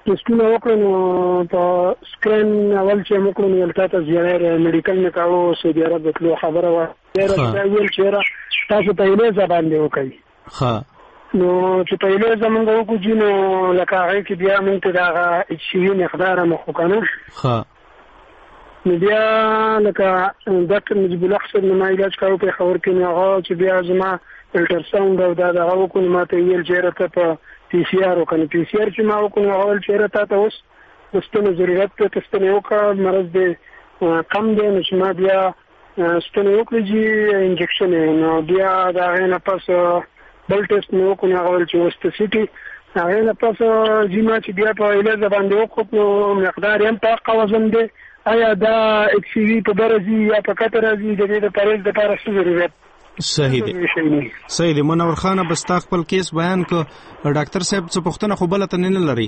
Speaker 24: ټیسټونه وکړو نو په سکرین اول چې موږ نو ولته زیاره میډیکل نه کاوه سعودي عرب ته خبره وه دا ویل چې تاسو په ایلیزا باندې وکړئ
Speaker 4: ها
Speaker 24: نو چې په ایلیزا موږ وکړو نو لکه هغه کې بیا موږ ته دا اچ سی وی مقدار مخ وکړو
Speaker 4: ها
Speaker 24: نو بیا لکه ډاکټر نجیب الله حسن نو علاج کاوه په خبر کې نو هغه چې بیا زما الټراساوند او دا هغه کو نو ماته ویل چې راته په پی سی آر وکړو پی سی آر چې ما وکړو هغه چې راته اوس د ستنو ضرورت ته ستنو وکړ مرز دې کم دی نو چې ما بیا ستنو وکړو چې انجکشن نو بیا دا نه پس بل ټیسټ نو وکړو هغه چې وستسیټي هغه نه پس چې ما چې بیا په ایلیزا باندې وکړو مقدار هم په وزن دی آیا دا ایکس وی په درځي یا په کتر راځي د دې لپاره د پارسو ضرورت
Speaker 4: صحیح دی منور خان بس تا خپل کیس بیان کو ډاکټر صاحب څه پوښتنه خو بل ته نه لري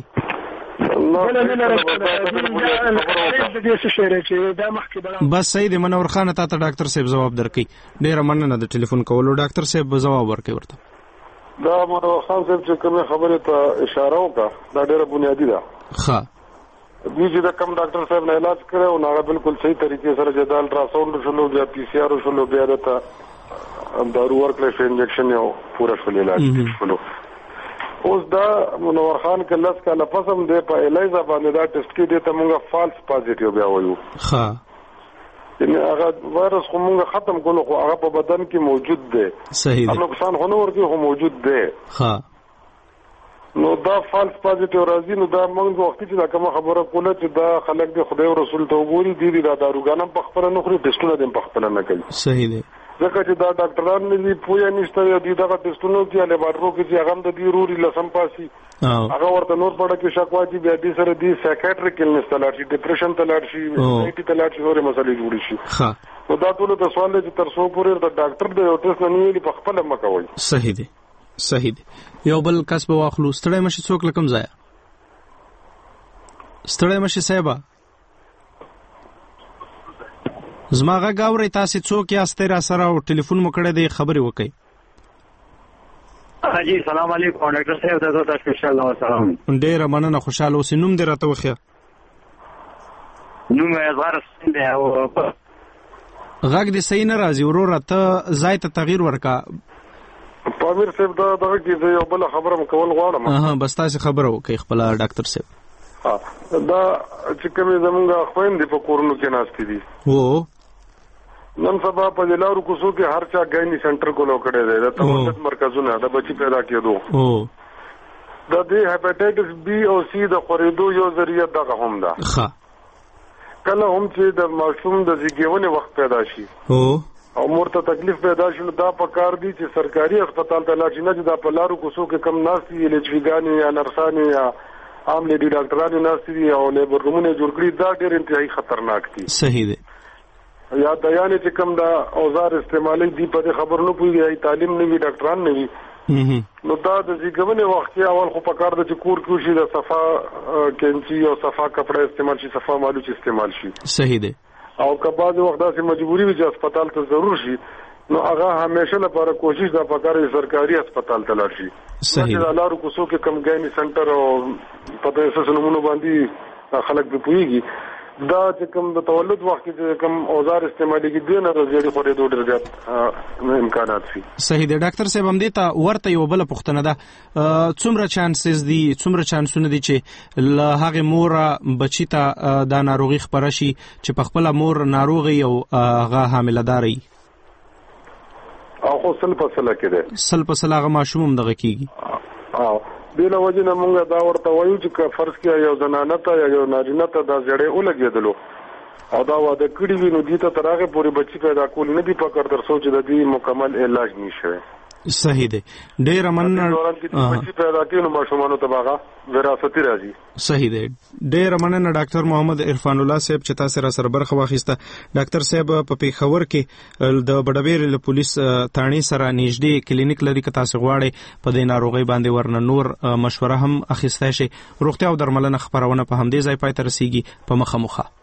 Speaker 4: بس صحیح دی منور خان ته ډاکټر صاحب جواب درکې ډیره مننه د ټلیفون کولو ډاکټر صاحب جواب ورکړي ورته
Speaker 5: دا منور خان صاحب چې کومه خبره ته اشاره وکړه دا ډیره بنیادی ده
Speaker 4: ښه
Speaker 5: دوی چې د کم ډاکټر صاحب نه علاج کړو نو هغه بالکل صحیح طریقې سره چې د الټراساوند شلو بیا پی سی آر شلو بیا د دارو ورکړل شو انجکشن یو پورا شول علاج شلو اوس دا منور خان کله کله پسم دی په ایلیزا باندې دا ټیسټ کې د تمغه فالس پازیټیو بیا وایو
Speaker 4: ها
Speaker 5: ان هغه وایرس خو موږ ختم کولو خو هغه په بدن کې موجود دی
Speaker 4: صحیح دی
Speaker 5: نقصان خو نه ورته موجود دی
Speaker 4: ها
Speaker 5: نو دا فالس پازیټیو راځي نو دا موږ وخت چې دا کوم خبره کوله چې دا خلک د خدای او رسول ته وګوري دي دا داروګانم په خپل نه خوري ټیسټونه دې په خپل نه کوي
Speaker 4: صحیح دی
Speaker 5: ځکه چې دا ډاکټران نه پوهه نشته یا دي دا ټیسټونه چې لیبارټرو کې چې هغه د دې روري لسم پاسي هغه ورته نور پړه کې شکوا چې بیا دې سره دې سایکیاټریک النس تلار شي ډیپریشن تلار شي انټي تلار شي نورې مسلې جوړې شي
Speaker 4: ها
Speaker 5: نو دا ټول د سوال چې تر څو پورې د ډاکټر د یو ټیسټ نه نیولې په خپل مکوي
Speaker 4: صحیح دی یو بل کس به واخلو ستړی مشي څوک لکم ځای ستړی مشي صاحب زما غاوري تاسو څوک یاست را سره او ټلیفون مو کړی دی خبرې وکړي
Speaker 21: جی سلام علیکم ډاکټر صاحب تاسو ته خوشاله سلام
Speaker 4: ډیر مننه خوشاله اوسې نوم دې راته وخیا
Speaker 21: نوم یې زهر دی او
Speaker 4: غږ دې صحیح نه راځي ورور ته ځای ته تغییر ورکا
Speaker 5: پامیر صاحب دا دغه کې یو بل خبره مکول غواړم
Speaker 4: بس تاسو خبره وکړئ خپل ډاکټر صاحب
Speaker 5: دا چې کومه زمونږ خويندې په کورونو کې ناشتي دي نن سبا په لارو کوڅو کې هر چا ګایني سنټر کولو کړی دی د تولید مرکزونه د بچی پیدا کېدو د دې هپاتایټس بی او سی د خورېدو یو ذریعہ دغه هم ده کله هم چې د ماشوم د زیږونې وخت پیدا شي او مرته تکلیف پیدا شونه دا په کار دي چې سرکاري هسپتال ته لاړ شي نه دا په لارو کوڅو کې کم ناشتي لچویګانی یا نرسانی یا عام لیډي ډاکټرانو ناشتي او لیبر رومونه جوړ کړي دا ډېر انتهایی خطرناک دي
Speaker 4: صحیح دی
Speaker 5: یا د یانې چې کم دا اوزار استعمالي دي په خبر نه پوي تعلیم نه وی ډاکټران نه وی نو دا د زیږونې وخت اول خو په کار د کور کې شي د صفا کینچي او صفا کپڑا استعمال شي صفا مالوچ استعمال شي
Speaker 4: صحیح دی
Speaker 5: او کباز وخت داسې مجبوری وي چې هسپتال ته ضرور شي نو هغه همیشه لپاره کوشش دا پکاره سرکاري هسپتال ته لاړ شي
Speaker 4: صحیح
Speaker 5: د لارو کوڅو کې کم ګایني سنټر او پته اساس نمونه باندې خلک به پويږي دا چې کوم د تولد وخت کې کوم اوزار استعمالي کې دي نه د زیړي خورې دوه ډېر زیات امکانات شي
Speaker 4: صحیح دی ډاکټر صاحب هم دې ته ورته یو بل پوښتنه ده څومره چانسز دي څومره چانسونه دي چې له هغه مور بچی ته دا ناروغي خبره شي چې په خپل مور ناروغي او هغه حاملداري
Speaker 5: او خو سل په سل کې ده
Speaker 4: سل په سل هغه ماشوم هم دغه کیږي
Speaker 5: دله وجه نه مونږ دا ورته وایو چې فرض کې یو زنانه ته یا یو نارینه ته دا زړې ولګېدلو او دا واده کړی وي نو دې ته تر هغه پورې بچی پیدا کول نه دی پکړ تر سوچ د دې مکمل علاج نشي
Speaker 4: صحیح دی ډېر مننه
Speaker 5: بچی پیدا کړي نو ماشومان ته باغه وراثتي راځي
Speaker 4: صحیح دی ډېر مننه ډاکټر محمد عرفان الله صاحب چې تاسو را سره برخه واخیسته ډاکټر صاحب په پیښور کې د بډبیر له پولیس تانی سره نږدې کلینیک لري که تاسو غواړئ په دې ناروغي باندې ورنه نور مشوره هم اخیستای شي روغتیا او درملنه خبرونه په همدې ځای پای ته رسیږي په مخه